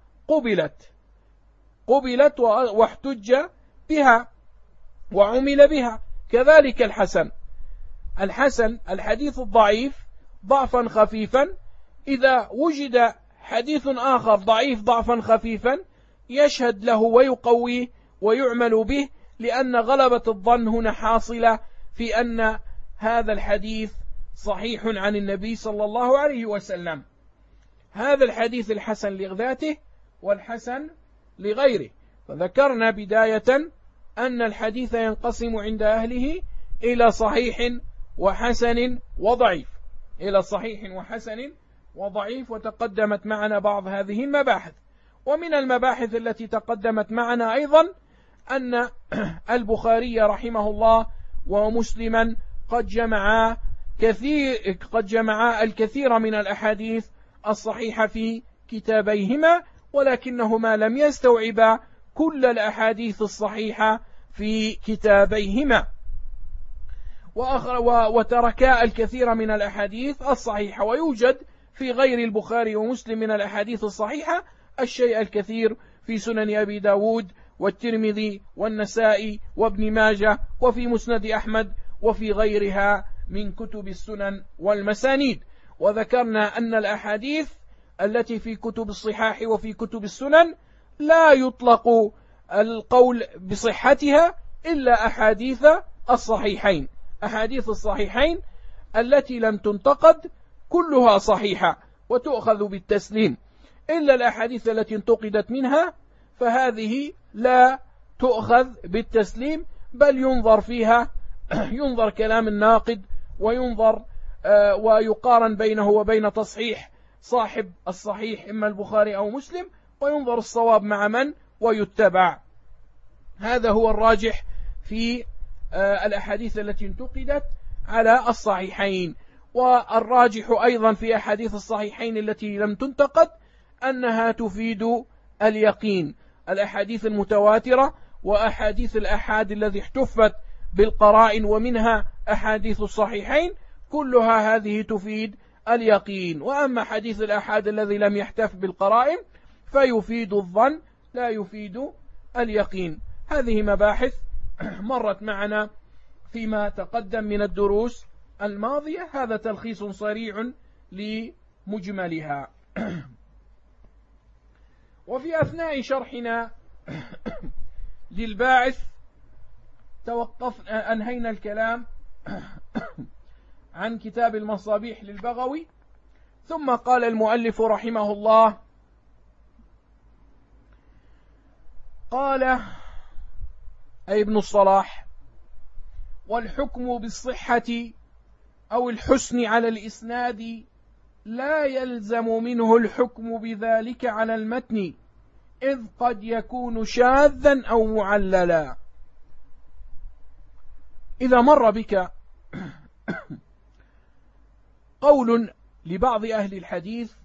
قبلت واحتج بها وعمل بها. كذلك الحسن الحديث الضعيف ضعفا خفيفا، إذا وجد حديث آخر ضعيف ضعفا خفيفا يشهد له ويقويه ويعمل به، لأن غلبة الظن هنا حاصلة في أن هذا الحديث صحيح عن النبي صلى الله عليه وسلم. هذا الحديث الحسن لذاته والحسن لغيره. فذكرنا بداية أن الحديث ينقسم عند أهله إلى صحيح وحسن وضعيف، إلى صحيح وحسن وضعيف، وتقدمت معنا بعض هذه المباحث. ومن المباحث التي تقدمت معنا أيضا أن البخاري رحمه الله ومسلما قد جمعا الكثير من الأحاديث الصحيحة في كتابيهما، ولكنهما لم يستوعبا كل الأحاديث الصحيحة في كتابيهما، وتركا الكثير من الأحاديث الصحيحة. ويوجد في غير البخاري ومسلم من الأحاديث الصحيحة الشيء الكثير في سنن أبي داود والترمذي والنسائي وابن ماجه وفي مسند أحمد وفي غيرها من كتب السنن والمسانيد. وذكرنا أن الأحاديث التي في كتب الصحاح وفي كتب السنن لا يطلق القول بصحتها إلا أحاديث الصحيحين. أحاديث الصحيحين التي لم تنتقد كلها صحيحة وتؤخذ بالتسليم، إلا الأحاديث التي انتقدت منها فهذه لا تؤخذ بالتسليم، بل ينظر فيها ينظر كلام الناقد وينظر ويقارن بينه وبين تصحيح صاحب الصحيح إما البخاري أو مسلم، وينظر الصواب مع من ويتبع. هذا هو الراجح في الأحاديث التي انتقدت على الصحيحين. والراجح أيضا في أحاديث الصحيحين التي لم تنتقد أنها تفيد اليقين. الأحاديث المتواترة وأحاديث الأحاد الذي احتفت بالقرائن ومنها أحاديث الصحيحين كلها هذه تفيد اليقين. وأما حديث الأحاد الذي لم يحتف بالقرائن فيفيد الظن لا يفيد اليقين. هذه مباحث مرت معنا فيما تقدم من الدروس الماضية. هذا تلخيص سريع لمجملها. وفي أثناء شرحنا للباعث أنهينا الكلام عن كتاب المصابيح للبغوي، ثم قال المؤلف رحمه الله: قال أي ابن الصلاح: والحكم بالصحة أو الحسن على الإسناد لا يلزم منه الحكم بذلك على المتن، إذ قد يكون شاذا أو معللا. إذا مر بك قول لبعض أهل الحديث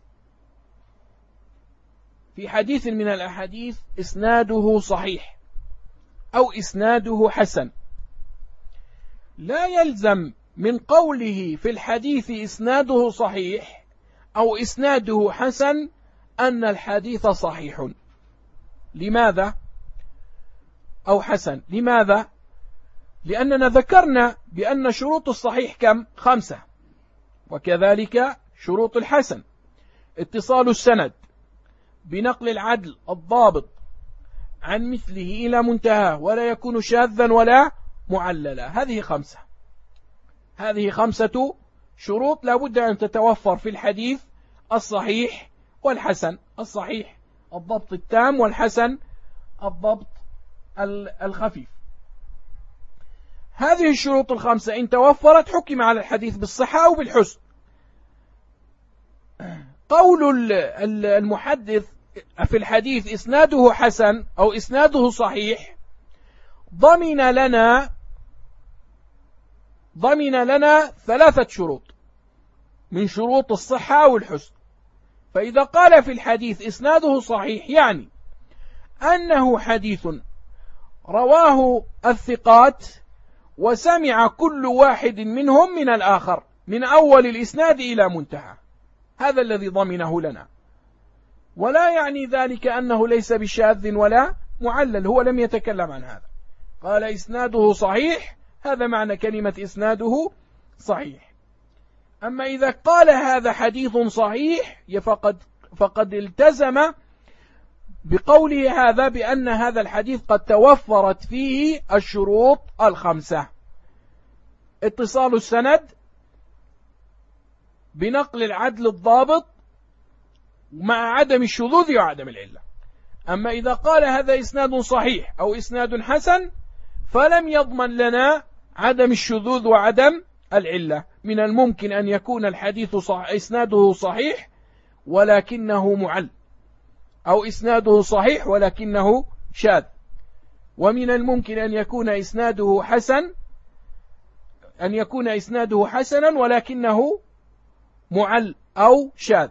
في حديث من الأحاديث إسناده صحيح أو إسناده حسن، لا يلزم من قوله في الحديث إسناده صحيح أو إسناده حسن أن الحديث صحيح. لماذا؟ أو حسن. لماذا؟ لأننا ذكرنا بأن شروط الصحيح كم؟ 5، وكذلك شروط الحسن: اتصال السند بنقل العدل الضابط عن مثله إلى منتهى ولا يكون شاذا ولا معللا. هذه 5 شروط لا بد أن تتوفر في الحديث الصحيح والحسن. الصحيح الضبط التام، والحسن الضبط الخفيف. هذه الشروط 5 إن توفرت حكم على الحديث بالصحة أو بالحسن. قول المحدث في الحديث إسناده حسن أو إسناده صحيح ضمن لنا 3 شروط من شروط الصحة أو الحسن. فإذا قال في الحديث إسناده صحيح يعني أنه حديث رواه الثقات وسمع كل واحد منهم من الآخر من أول الإسناد إلى منتهى. هذا الذي ضمنه لنا، ولا يعني ذلك أنه ليس بشاذ ولا معلل، هو لم يتكلم عن هذا. قال إسناده صحيح، هذا معنى كلمة إسناده صحيح. أما إذا قال هذا حديث صحيح فقد التزم بقوله هذا بأن هذا الحديث قد توفرت فيه الشروط 5: اتصال السند بنقل العدل الضابط مع عدم الشذوذ وعدم العلة. أما إذا قال هذا إسناد صحيح أو إسناد حسن فلم يضمن لنا عدم الشذوذ وعدم العلة. من الممكن أن يكون الحديث إسناده صحيح ولكنه معل، أو إسناده صحيح ولكنه شاذ. ومن الممكن أن يكون إسناده حسنا ولكنه معل أو شاذ.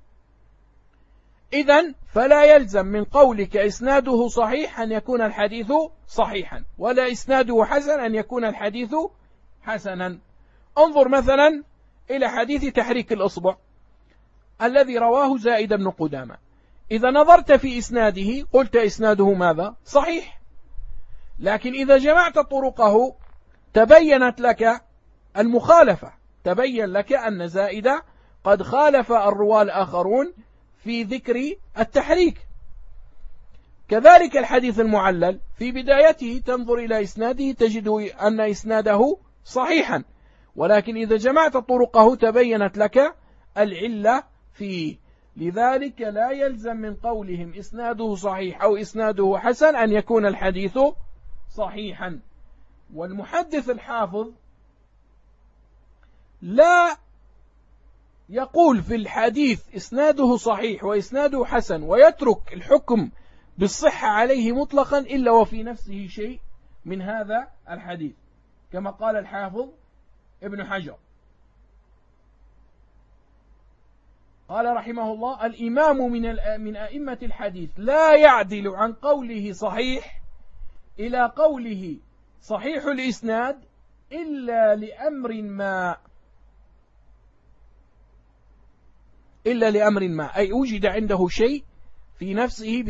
إذن فلا يلزم من قولك إسناده صحيح أن يكون الحديث صحيحا، ولا إسناده حسن أن يكون الحديث حسنا. انظر مثلا إلى حديث تحريك الإصبع الذي رواه زائد بن قدامة. إذا نظرت في إسناده قلت إسناده ماذا؟ صحيح. لكن إذا جمعت طرقه تبينت لك المخالفة، تبين لك أن زائد قد خالف الرواة الآخرون في ذكر التحريك. كذلك الحديث المعلل في بدايته تنظر إلى إسناده تجد أن إسناده صحيحا، ولكن إذا جمعت طرقه تبينت لك العلة فيه. لذلك لا يلزم من قولهم إسناده صحيح أو إسناده حسن أن يكون الحديث صحيحا. والمحدث الحافظ لا يقول في الحديث إسناده صحيح وإسناده حسن ويترك الحكم بالصحة عليه مطلقا إلا وفي نفسه شيء من هذا الحديث، كما قال الحافظ ابن حجر قال رحمه الله: الإمام من أئمة الحديث لا يعدل عن قوله صحيح إلى قوله صحيح الإسناد إلا لأمر ما، أي وجد عنده شيء في نفسه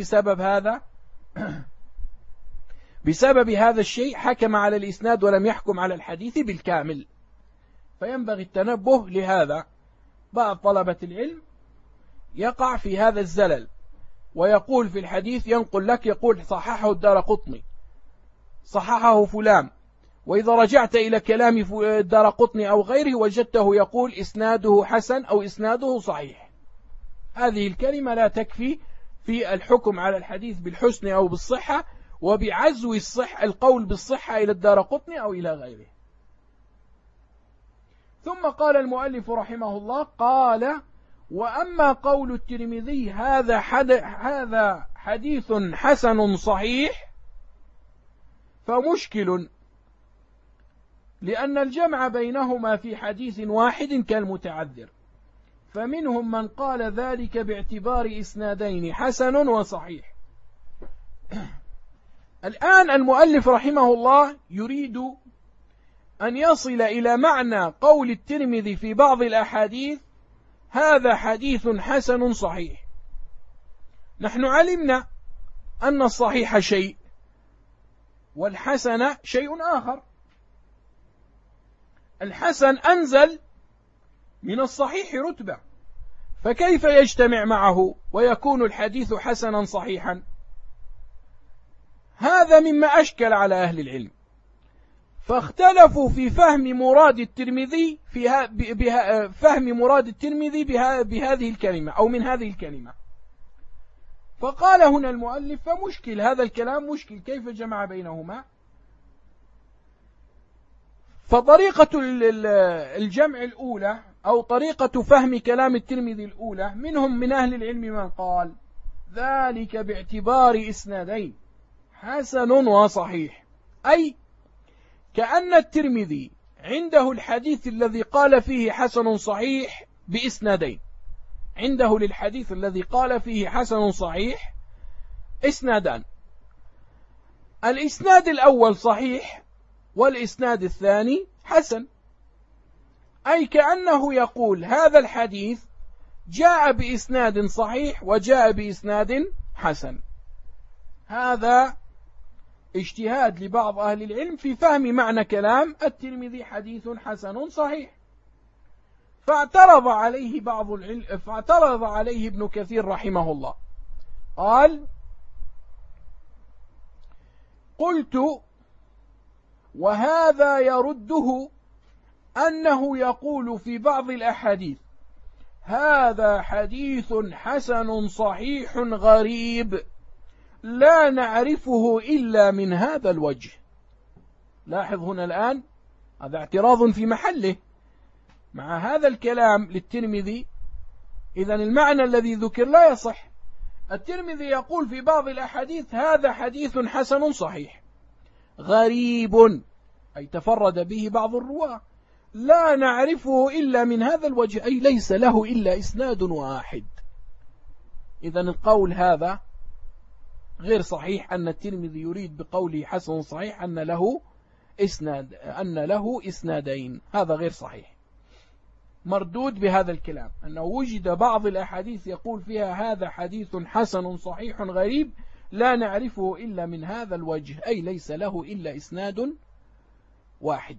بسبب هذا الشيء حكم على الإسناد ولم يحكم على الحديث بالكامل. فينبغي التنبه لهذا. بعض طلبة العلم يقع في هذا الزلل ويقول في الحديث، ينقل لك يقول صححه الدارقطني، صححه فلان، وإذا رجعت إلى كلام الدارقطني أو غيره وجدته يقول إسناده حسن أو إسناده صحيح. هذه الكلمة لا تكفي في الحكم على الحديث بالحسن أو بالصحة، وبعزو القول بالصحة إلى الدارقطني أو إلى غيره. ثم قال المؤلف رحمه الله: قال: وأما قول الترمذي هذا حديث حسن صحيح فمشكل، لأن الجمع بينهما في حديث واحد كالمتعذر، فمنهم من قال ذلك باعتبار إسنادين حسن وصحيح. الآن المؤلف رحمه الله يريد أن يصل إلى معنى قول الترمذي في بعض الأحاديث هذا حديث حسن صحيح. نحن علمنا أن الصحيح شيء والحسن شيء آخر. الحسن أنزل من الصحيح رتبة، فكيف يجتمع معه ويكون الحديث حسنا صحيحا؟ هذا مما أشكل على أهل العلم، فاختلفوا في فهم مراد الترمذي بهذه الكلمة أو من هذه الكلمة. فقال هنا المؤلف: فمشكل، هذا الكلام مشكل، كيف جمع بينهما؟ فطريقة الجمع الأولى أو طريقة فهم كلام الترمذي الأولى، منهم من أهل العلم من قال ذلك باعتبار إسنادين حسن وصحيح، أي كأن الترمذي عنده الحديث الذي قال فيه حسن صحيح بإسنادين، عنده للحديث الذي قال فيه حسن صحيح إسنادان، الإسناد الأول صحيح والإسناد الثاني حسن، أي كأنه يقول هذا الحديث جاء بإسناد صحيح وجاء بإسناد حسن. هذا اجتهاد لبعض أهل العلم في فهم معنى كلام الترمذي حديث حسن صحيح. فاعترض عليه ابن كثير رحمه الله، قال: قلت: وهذا يرده أنه يقول في بعض الأحاديث هذا حديث حسن صحيح غريب، لا نعرفه إلا من هذا الوجه. لاحظ هنا الآن هذا اعتراض في محله مع هذا الكلام للترمذي. إذن المعنى الذي ذكر لا يصح. الترمذي يقول في بعض الأحاديث هذا حديث حسن صحيح غريب، أي تفرد به بعض الرواة، لا نعرفه إلا من هذا الوجه، أي ليس له إلا إسناد واحد. إذن القول هذا غير صحيح، أن الترمذي يريد بقوله حسن صحيح أن له إسنادين، هذا غير صحيح، مردود بهذا الكلام، أنه وجد بعض الأحاديث يقول فيها هذا حديث حسن صحيح غريب لا نعرفه إلا من هذا الوجه، أي ليس له إلا إسناد واحد.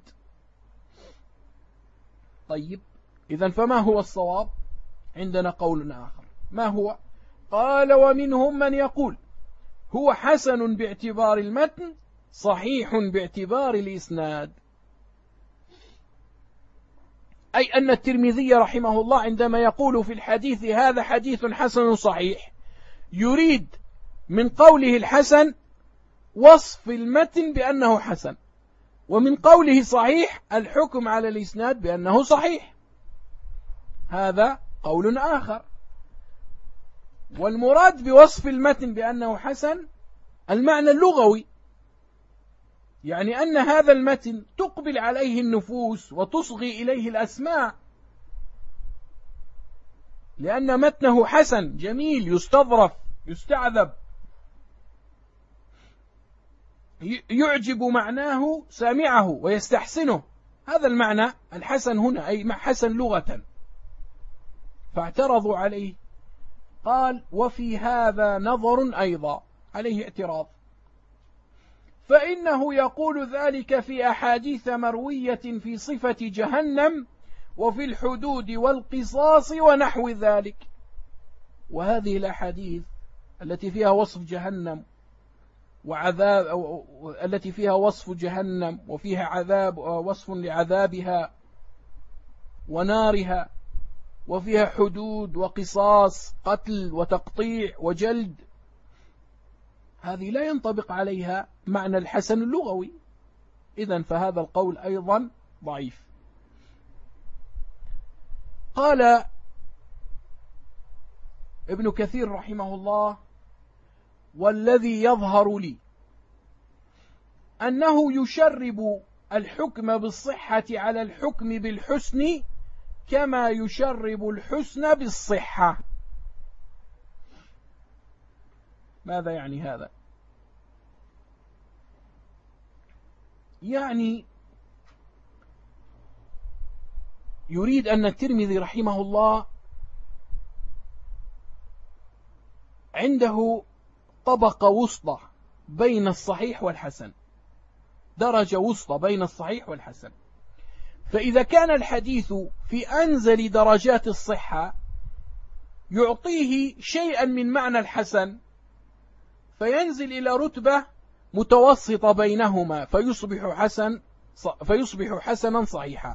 طيب، إذن فما هو الصواب؟ عندنا قول آخر، ما هو؟ قال ومنهم من يقول هو حسن باعتبار المتن صحيح باعتبار الإسناد، أي أن الترمذي رحمه الله عندما يقول في الحديث هذا حديث حسن صحيح يريد من قوله الحسن وصف المتن بأنه حسن، ومن قوله صحيح الحكم على الإسناد بأنه صحيح. هذا قول آخر. والمراد بوصف المتن بأنه حسن المعنى اللغوي، يعني أن هذا المتن تقبل عليه النفوس وتصغي إليه الأسماع، لأن متنه حسن جميل يستظرف يستعذب، يعجب معناه سامعه ويستحسنه. هذا المعنى الحسن هنا، أي حسن لغة. فاعترضوا عليه، قال وفي هذا نظر أيضا، عليه اعتراض، فإنه يقول ذلك في أحاديث مروية في صفة جهنم وفي الحدود والقصاص ونحو ذلك. وهذه الأحاديث التي فيها وصف جهنم وعذاب، التي فيها وصف جهنم وفيها عذاب، وصف لعذابها ونارها، وفيها حدود وقصاص قتل وتقطيع وجلد، هذه لا ينطبق عليها معنى الحسن اللغوي. إذن فهذا القول أيضا ضعيف. قال ابن كثير رحمه الله والذي يظهر لي أنه يشرب الحكم بالصحة على الحكم بالحسن كما يشرب الحسن بالصحة. ماذا يعني هذا؟ يعني يريد أن الترمذي رحمه الله عنده طبقة وسطى بين الصحيح والحسن، درجة وسطى بين الصحيح والحسن. فإذا كان الحديث في أنزل درجات الصحة يعطيه شيئا من معنى الحسن، فينزل إلى رتبة متوسطة بينهما فيصبح حسنا صحيحا.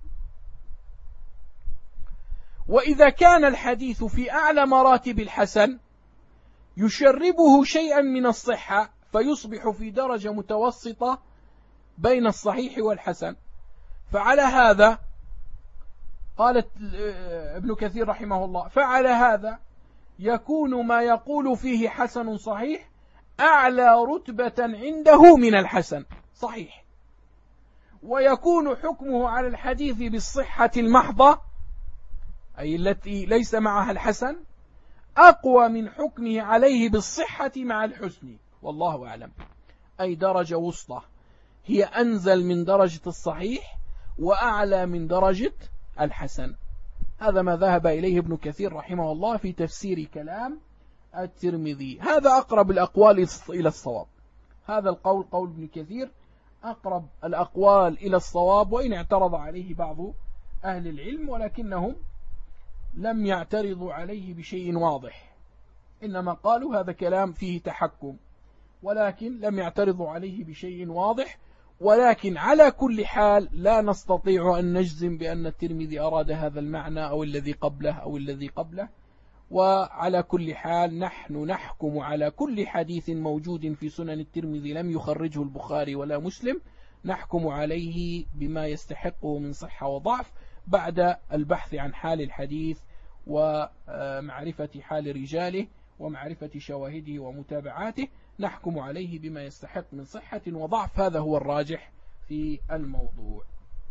وإذا كان الحديث في أعلى مراتب الحسن يشربه شيئا من الصحة فيصبح في درجة متوسطة بين الصحيح والحسن. فعلى هذا قال ابن كثير رحمه الله فعلى هذا يكون ما يقول فيه حسن صحيح أعلى رتبة عنده من الحسن صحيح، ويكون حكمه على الحديث بالصحة المحضة، أي التي ليس معها الحسن، أقوى من حكمه عليه بالصحة مع الحسن، والله أعلم. أي درجة وسطى هي أنزل من درجة الصحيح وأعلى من درجة الحسن. هذا ما ذهب إليه ابن كثير رحمه الله في تفسير كلام الترمذي. هذا أقرب الأقوال إلى الصواب. هذا القول قول ابن كثير أقرب الأقوال إلى الصواب، وإن اعترض عليه بعض أهل العلم ولكنهم لم يعترضوا عليه بشيء واضح، إنما قالوا هذا كلام فيه تحكم، ولكن لم يعترضوا عليه بشيء واضح. ولكن على كل حال لا نستطيع أن نجزم بأن الترمذي أراد هذا المعنى أو الذي قبله أو الذي قبله، وعلى كل حال نحن نحكم على كل حديث موجود في سنن الترمذي لم يخرجه البخاري ولا مسلم، نحكم عليه بما يستحقه من صحة وضعف بعد البحث عن حال الحديث ومعرفة حال رجاله ومعرفة شواهده ومتابعاته، نحكم عليه بما يستحق من صحة وضعف. هذا هو الراجح في الموضوع.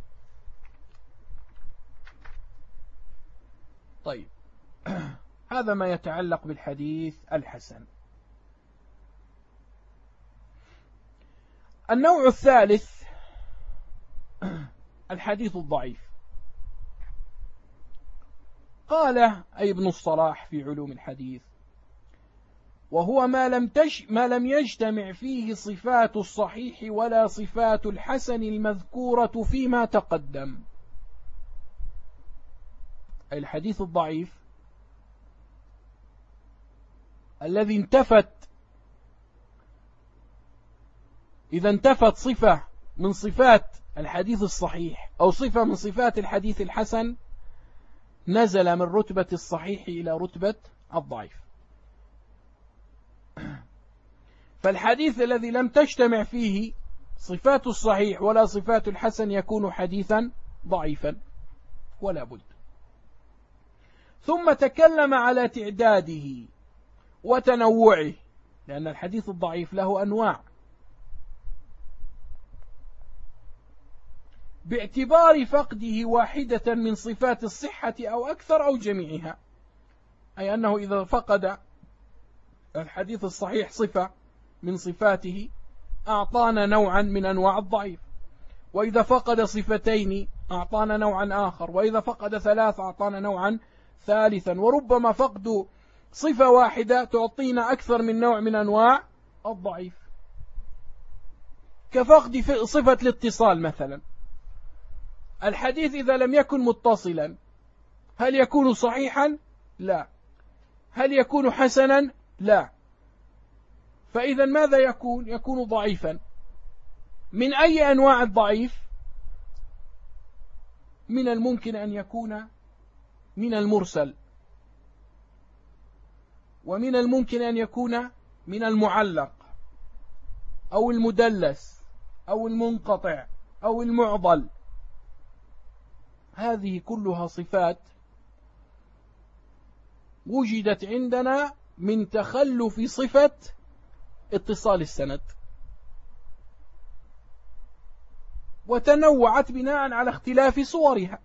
طيب، هذا ما يتعلق بالحديث الحسن. النوع الثالث الحديث الضعيف. قال أي ابن الصلاح في علوم الحديث: وهو ما لم يجتمع فيه صفات الصحيح ولا صفات الحسن المذكورة فيما تقدم. أي الحديث الضعيف الذي إذا انتفت صفة من صفات الحديث الصحيح أو صفة من صفات الحديث الحسن نزل من رتبة الصحيح إلى رتبة الضعيف. فالحديث الذي لم تجتمع فيه صفات الصحيح ولا صفات الحسن يكون حديثا ضعيفا ولا بد. ثم تكلم على تعداده وتنوعه، لأن الحديث الضعيف له أنواع باعتبار فقده واحدة من صفات الصحة أو أكثر أو جميعها. أي أنه إذا فقد الحديث الصحيح صفة من صفاته أعطانا نوعا من أنواع الضعيف، وإذا فقد صفتين أعطانا نوعا آخر، وإذا فقد ثلاث أعطانا نوعا ثالثا، وربما فقد صفة واحدة تعطينا أكثر من نوع من أنواع الضعيف، كفقد صفة الاتصال مثلا. الحديث إذا لم يكن متصلا هل يكون صحيحا؟ لا. هل يكون حسنا؟ لا. فإذا ماذا يكون؟ يكون ضعيفا. من أي أنواع الضعيف؟ من الممكن أن يكون من المرسل، ومن الممكن أن يكون من المعلق أو المدلس أو المنقطع أو المعضل. هذه كلها صفات وجدت عندنا من تخلف صفة اتصال السند، وتنوعت بناء على اختلاف صورها.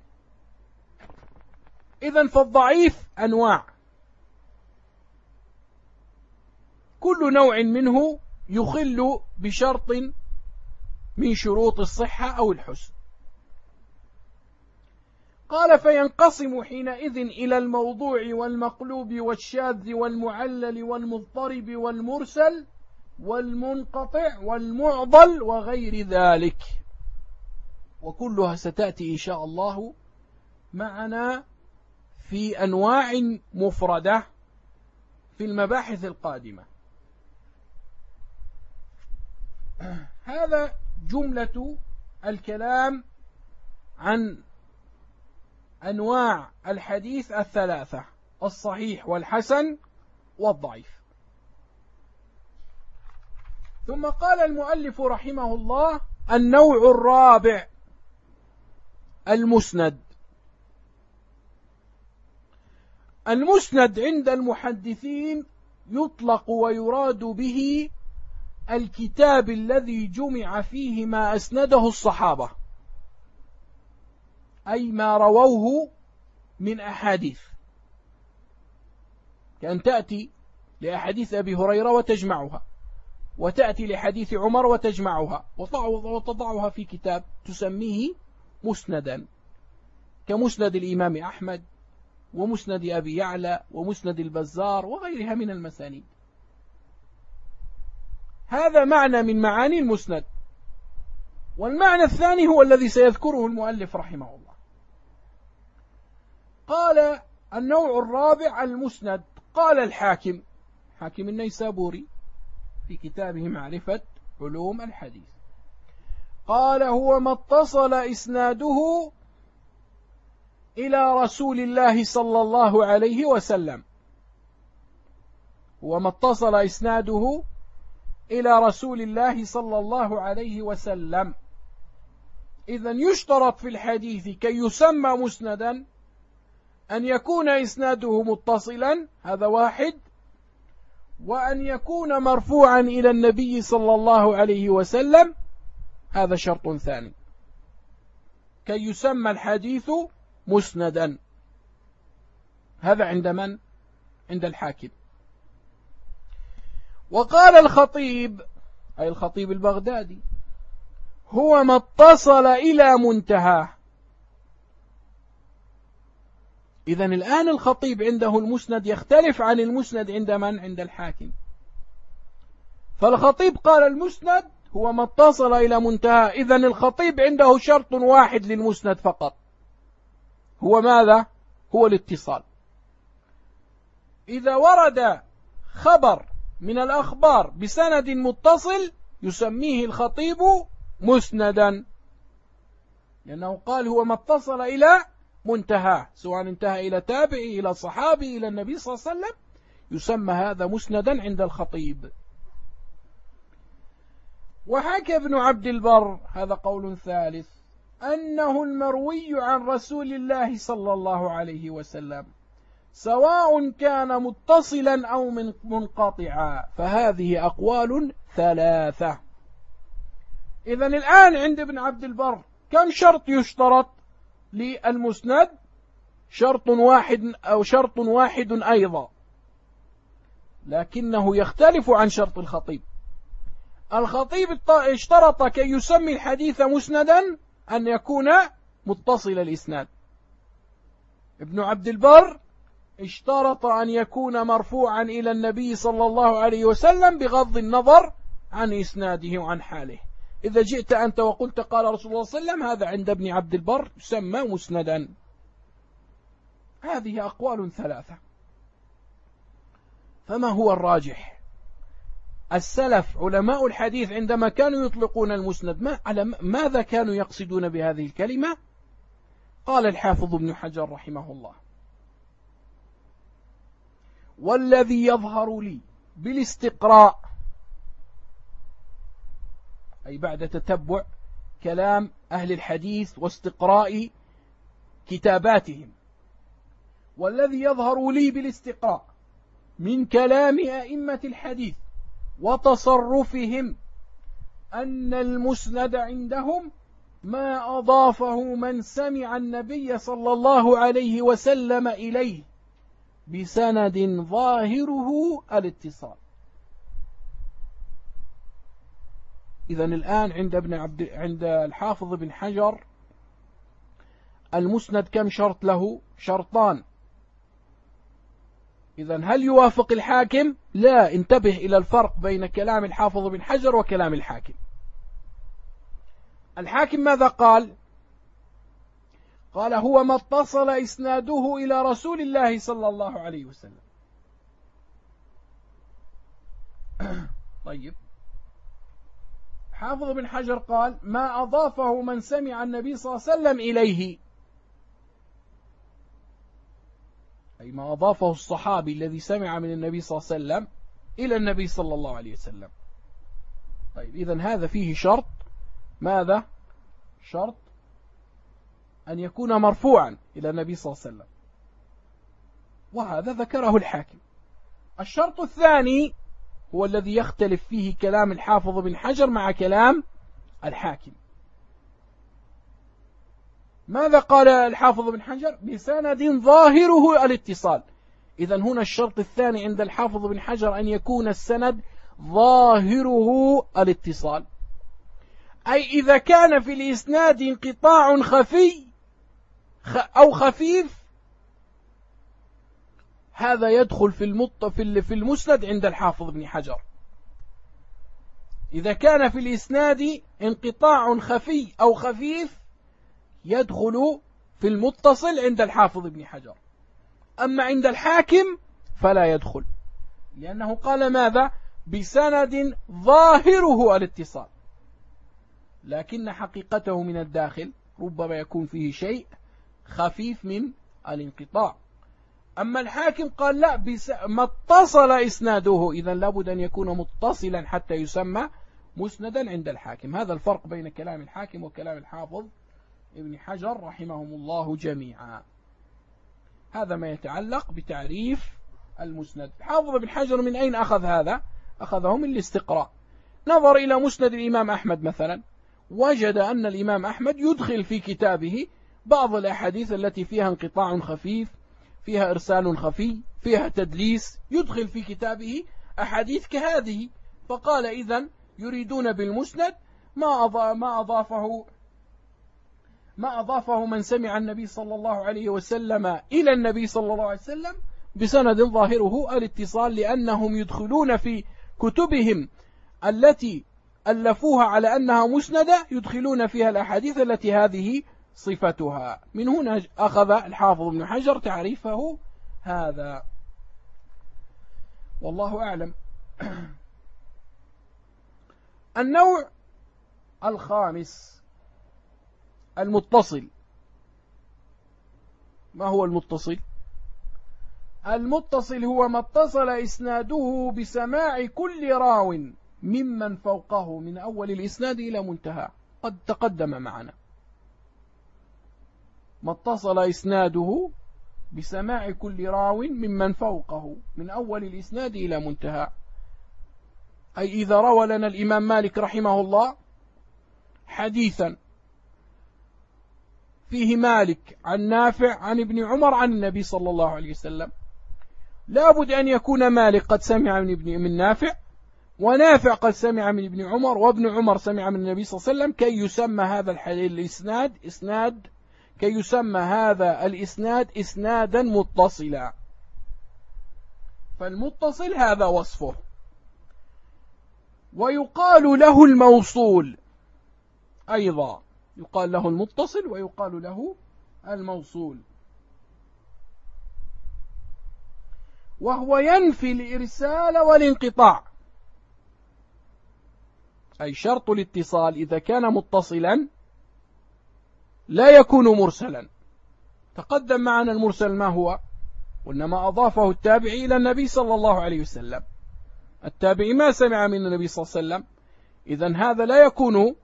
إذن فالضعيف أنواع، كل نوع منه يخل بشرط من شروط الصحة أو الحسن. قال: فينقسم حينئذ إلى الموضوع والمقلوب والشاذ والمعلل والمضطرب والمرسل والمنقطع والمعضل وغير ذلك، وكلها ستأتي إن شاء الله معنا في أنواع مفردة في المباحث القادمة. هذا جملة الكلام عن أنواع الحديث الثلاثة: الصحيح والحسن والضعيف. ثم قال المؤلف رحمه الله: النوع الرابع المسند. المسند عند المحدثين يطلق ويراد به الكتاب الذي جمع فيه ما أسنده الصحابة، أي ما رووه من أحاديث، كأن تأتي لأحاديث أبي هريرة وتجمعها، وتأتي لحديث عمر وتجمعها وتضعها في كتاب تسميه مسندا، كمسند الإمام أحمد ومسند أبي يعلى ومسند البزار وغيرها من المسانيد. هذا معنى من معاني المسند. والمعنى الثاني هو الذي سيذكره المؤلف رحمه الله. قال: النوع الرابع المسند. قال الحاكم، حاكم النيسابوري في كتابه معرفة علوم الحديث، قال: هو ما اتصل إسناده إلى رسول الله صلى الله عليه وسلم هو ما اتصل إسناده إلى رسول الله صلى الله عليه وسلم. إذن يشترط في الحديث كي يسمى مسندا أن يكون إسناده متصلا، هذا واحد، وأن يكون مرفوعا إلى النبي صلى الله عليه وسلم، هذا شرط ثاني كي يسمى الحديث مسندا. هذا عند من؟ عند الحاكم. وقال الخطيب، أي الخطيب البغدادي، هو ما اتصل إلى منتهاه. إذن الآن الخطيب عنده المسند يختلف عن المسند عند من؟ عند الحاكم. فالخطيب قال المسند هو ما اتصل إلى منتهاه. إذن الخطيب عنده شرط واحد للمسند فقط، هو ماذا؟ هو الاتصال. إذا ورد خبر من الأخبار بسند متصل يسميه الخطيب مسندا، لأنه قال هو ما اتصل إلى منتهاه، سواء انتهى إلى تابعي إلى صحابي إلى النبي صلى الله عليه وسلم، يسمى هذا مسندا عند الخطيب. وحكى ابن عبد البر، هذا قول ثالث، أنه المروي عن رسول الله صلى الله عليه وسلم سواء كان متصلا أو منقطعا، فهذه أقوال ثلاثة. إذن الآن عند ابن عبد البر كم شرط يشترط للمسند؟ شرط واحد أو شرط واحد أيضا، لكنه يختلف عن شرط الخطيب. الخطيب اشترط كي يسمي الحديث مسندا أن يكون متصل الإسناد. ابن عبد البر اشترط أن يكون مرفوعا إلى النبي صلى الله عليه وسلم بغض النظر عن إسناده وعن حاله. إذا جئت أنت وقلت قال رسول الله صلى الله عليه وسلم، هذا عند ابن عبد البر يسمى مسندا. هذه أقوال ثلاثة، فما هو الراجح؟ السلف علماء الحديث عندما كانوا يطلقون المسند ماذا كانوا يقصدون بهذه الكلمة؟ قال الحافظ ابن حجر رحمه الله: والذي يظهر لي بالاستقراء، أي بعد تتبع كلام أهل الحديث واستقراء كتاباتهم، والذي يظهر لي بالاستقراء من كلام أئمة الحديث وتصرفهم أن المسند عندهم ما أضافه من سمع النبي صلى الله عليه وسلم إليه بسند ظاهره الاتصال. إذن الآن عند الحافظ بن حجر المسند كم شرط له؟ شرطان. إذن هل يوافق الحاكم؟ لا، انتبه إلى الفرق بين كلام الحافظ بن حجر وكلام الحاكم. الحاكم ماذا قال؟ قال هو ما اتصل إسناده إلى رسول الله صلى الله عليه وسلم. طيب، حافظ بن حجر قال ما أضافه من سمع النبي صلى الله عليه وسلم إليه، أي ما أضافه الصحابي الذي سمع من النبي صلى الله عليه وسلم إلى النبي صلى الله عليه وسلم. طيب، إذن هذا فيه شرط، ماذا؟ شرط أن يكون مرفوعا إلى النبي صلى الله عليه وسلم، وهذا ذكره الحاكم. الشرط الثاني هو الذي يختلف فيه كلام الحافظ بن حجر مع كلام الحاكم. ماذا قال الحافظ بن حجر؟ بسند ظاهره الاتصال. إذن هنا الشرط الثاني عند الحافظ بن حجر أن يكون السند ظاهره الاتصال، أي إذا كان في الإسناد انقطاع خفي أو خفيف، هذا يدخل في المسند عند الحافظ بن حجر. إذا كان في الإسناد انقطاع خفي أو خفيف يدخل في المتصل عند الحافظ بن حجر. أما عند الحاكم فلا يدخل، لأنه قال ماذا؟ بسند ظاهره الاتصال، لكن حقيقته من الداخل ربما يكون فيه شيء خفيف من الانقطاع. أما الحاكم قال لا ما اتصل إسناده، إذن لابد أن يكون متصلا حتى يسمى مسندا عند الحاكم. هذا الفرق بين كلام الحاكم وكلام الحافظ ابن حجر رحمهم الله جميعا. هذا ما يتعلق بتعريف المسند. الحافظ ابن حجر من أين أخذ هذا؟ أخذه من الاستقراء. نظر إلى مسند الإمام أحمد مثلا، وجد أن الإمام أحمد يدخل في كتابه بعض الأحاديث التي فيها انقطاع خفيف، فيها إرسال خفي، فيها تدليس، يدخل في كتابه أحاديث كهذه. فقال إذن يريدون بالمسند ما أضافه من سمع النبي صلى الله عليه وسلم إلى النبي صلى الله عليه وسلم بسند ظاهره الاتصال، لأنهم يدخلون في كتبهم التي ألفوها على أنها مسندة، يدخلون فيها الأحاديث التي هذه صفتها. من هنا أخذ الحافظ ابن حجر تعريفه هذا، والله أعلم. النوع الخامس المتصل. ما هو المتصل؟ المتصل هو ما اتصل إسناده بسماع كل راو ممن فوقه من أول الإسناد إلى منتهى، قد تقدم معنا. ما اتصل إسناده بسماع كل راو ممن فوقه من أول الإسناد إلى منتهى، أي إذا روى لنا الإمام مالك رحمه الله حديثا فيه مالك عن نافع عن ابن عمر عن النبي صلى الله عليه وسلم، لابد أن يكون مالك قد سمع من نافع، ونافع قد سمع من ابن عمر، وابن عمر سمع من النبي صلى الله عليه وسلم، كي يسمى هذا الإسناد إسنادا متصلا. فالمتصل هذا وصفه. ويقال له الموصول أيضا، يقال له المتصل ويقال له الموصول، وهو ينفي الإرسال والانقطاع. أي شرط الاتصال إذا كان متصلا لا يكون مرسلا. تقدم معنا المرسل ما هو؟ وإنما أضافه التابعي إلى النبي صلى الله عليه وسلم. التابعي ما سمع من النبي صلى الله عليه وسلم، إذن هذا لا يكون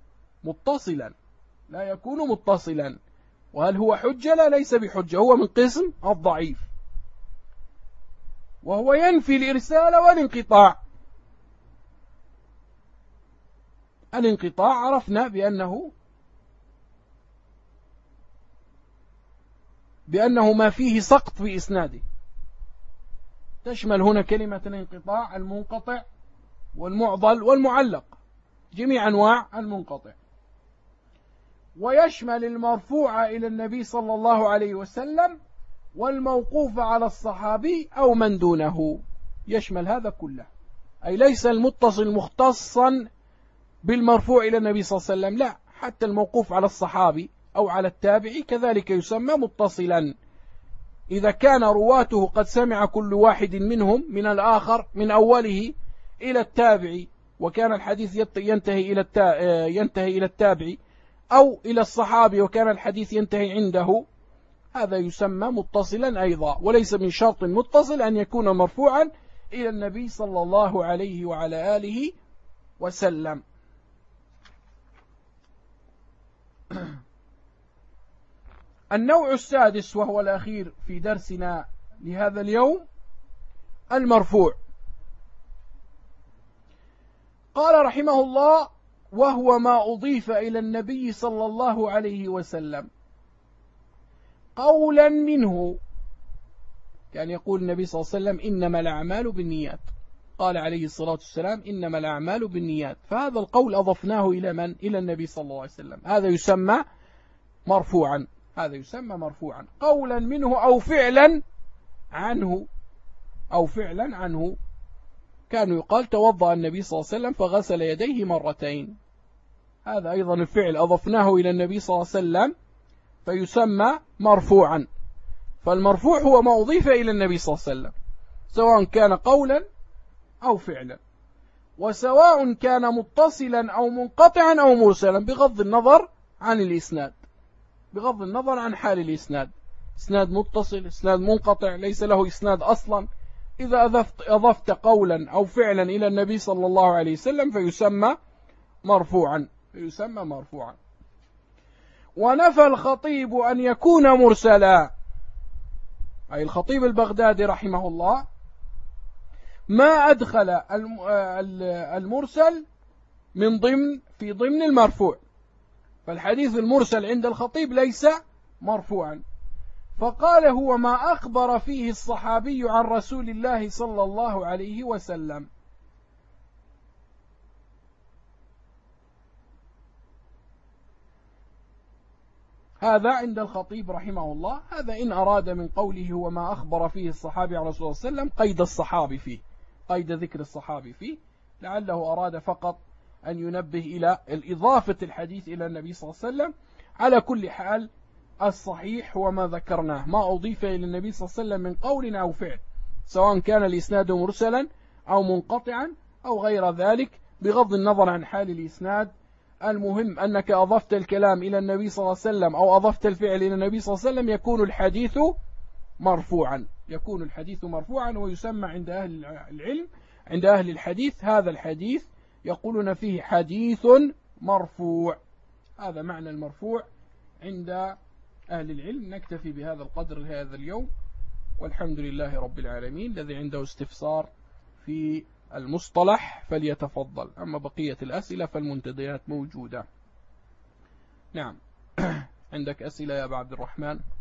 متصلا. وهل هو حجة؟ لا، ليس بحجة، هو من قسم الضعيف. وهو ينفي الإرسال والانقطاع. الانقطاع عرفنا بأنه ما فيه سقط في إسناده. تشمل هنا كلمة الانقطاع المنقطع والمعضل والمعلق، جميع أنواع المنقطع. ويشمل المرفوع إلى النبي صلى الله عليه وسلم والموقوف على الصحابي أو من دونه، يشمل هذا كله. أي ليس المتصل مختصا بالمرفوع إلى النبي صلى الله عليه وسلم، لا، حتى الموقوف على الصحابي أو على التابعي كذلك يسمى متصلا، إذا كان رواته قد سمع كل واحد منهم من الآخر من أوله إلى التابعي، وكان الحديث ينتهي إلى التابعي، أو إلى الصحابي وكان الحديث ينتهي عنده، هذا يسمى متصلا أيضا. وليس من شرط متصل أن يكون مرفوعا إلى النبي صلى الله عليه وعلى آله وسلم. النوع السادس وهو الأخير في درسنا لهذا اليوم المرفوع. قال رحمه الله: وهو ما أضيف إلى النبي صلى الله عليه وسلم قولا منه، كان يقول النبي صلى الله عليه وسلم: إنما الأعمال بالنيات. قال عليه الصلاة والسلام: إنما الأعمال بالنيات. فهذا القول أضفناه إلى من؟ إلى النبي صلى الله عليه وسلم. هذا يسمى مرفوعا. قولا منه أو فعلا عنه. كانوا يقال: توضأ النبي صلى الله عليه وسلم فغسل يديه مرتين. هذا أيضا الفعل أضفناه إلى النبي صلى الله عليه وسلم فيسمى مرفوعا. فالمرفوع هو ما أضيف إلى النبي صلى الله عليه وسلم، سواء كان قولا أو فعلا، وسواء كان متصلا أو منقطعا أو مرسلا، بغض النظر عن الإسناد، بغض النظر عن حال الإسناد، إسناد متصل، إسناد منقطع، ليس له إسناد أصلا. إذا أضفت قولا أو فعلا إلى النبي صلى الله عليه وسلم فيسمى مرفوعا. ونفى الخطيب أن يكون مرسلا، أي الخطيب البغدادي رحمه الله ما أدخل المرسل في ضمن المرفوع، فالحديث المرسل عند الخطيب ليس مرفوعا، فقال هو ما أخبر فيه الصحابي عن رسول الله صلى الله عليه وسلم. هذا عند الخطيب رحمه الله. هذا إن أراد من قوله هو ما أخبر فيه الصحابي عن رسول الله صلى الله عليه وسلم قيد الصحابي فيه، قيد ذكر الصحابي فيه، لعله أراد فقط أن ينبه إلى الإضافة الحديث إلى النبي صلى الله عليه وسلم. على كل حال الصحيح هو ما ذكرناه، ما أضيف إلى النبي صلى الله عليه وسلم من قول أو فعل، سواء كان الإسناد مرسلا أو منقطعا أو غير ذلك، بغض النظر عن حال الإسناد. المهم أنك أضفت الكلام إلى النبي صلى الله عليه وسلم أو أضفت الفعل إلى النبي صلى الله عليه وسلم يكون الحديث مرفوعا، ويسمى عند أهل العلم، عند أهل الحديث، هذا الحديث يقولون فيه حديث مرفوع. هذا معنى المرفوع عند أهل العلم. نكتفي بهذا القدر هذا اليوم، والحمد لله رب العالمين. الذي عنده استفسار في المصطلح فليتفضل، أما بقية الأسئلة فالمنتديات موجودة. نعم. عندك أسئلة يا أبا عبد الرحمن؟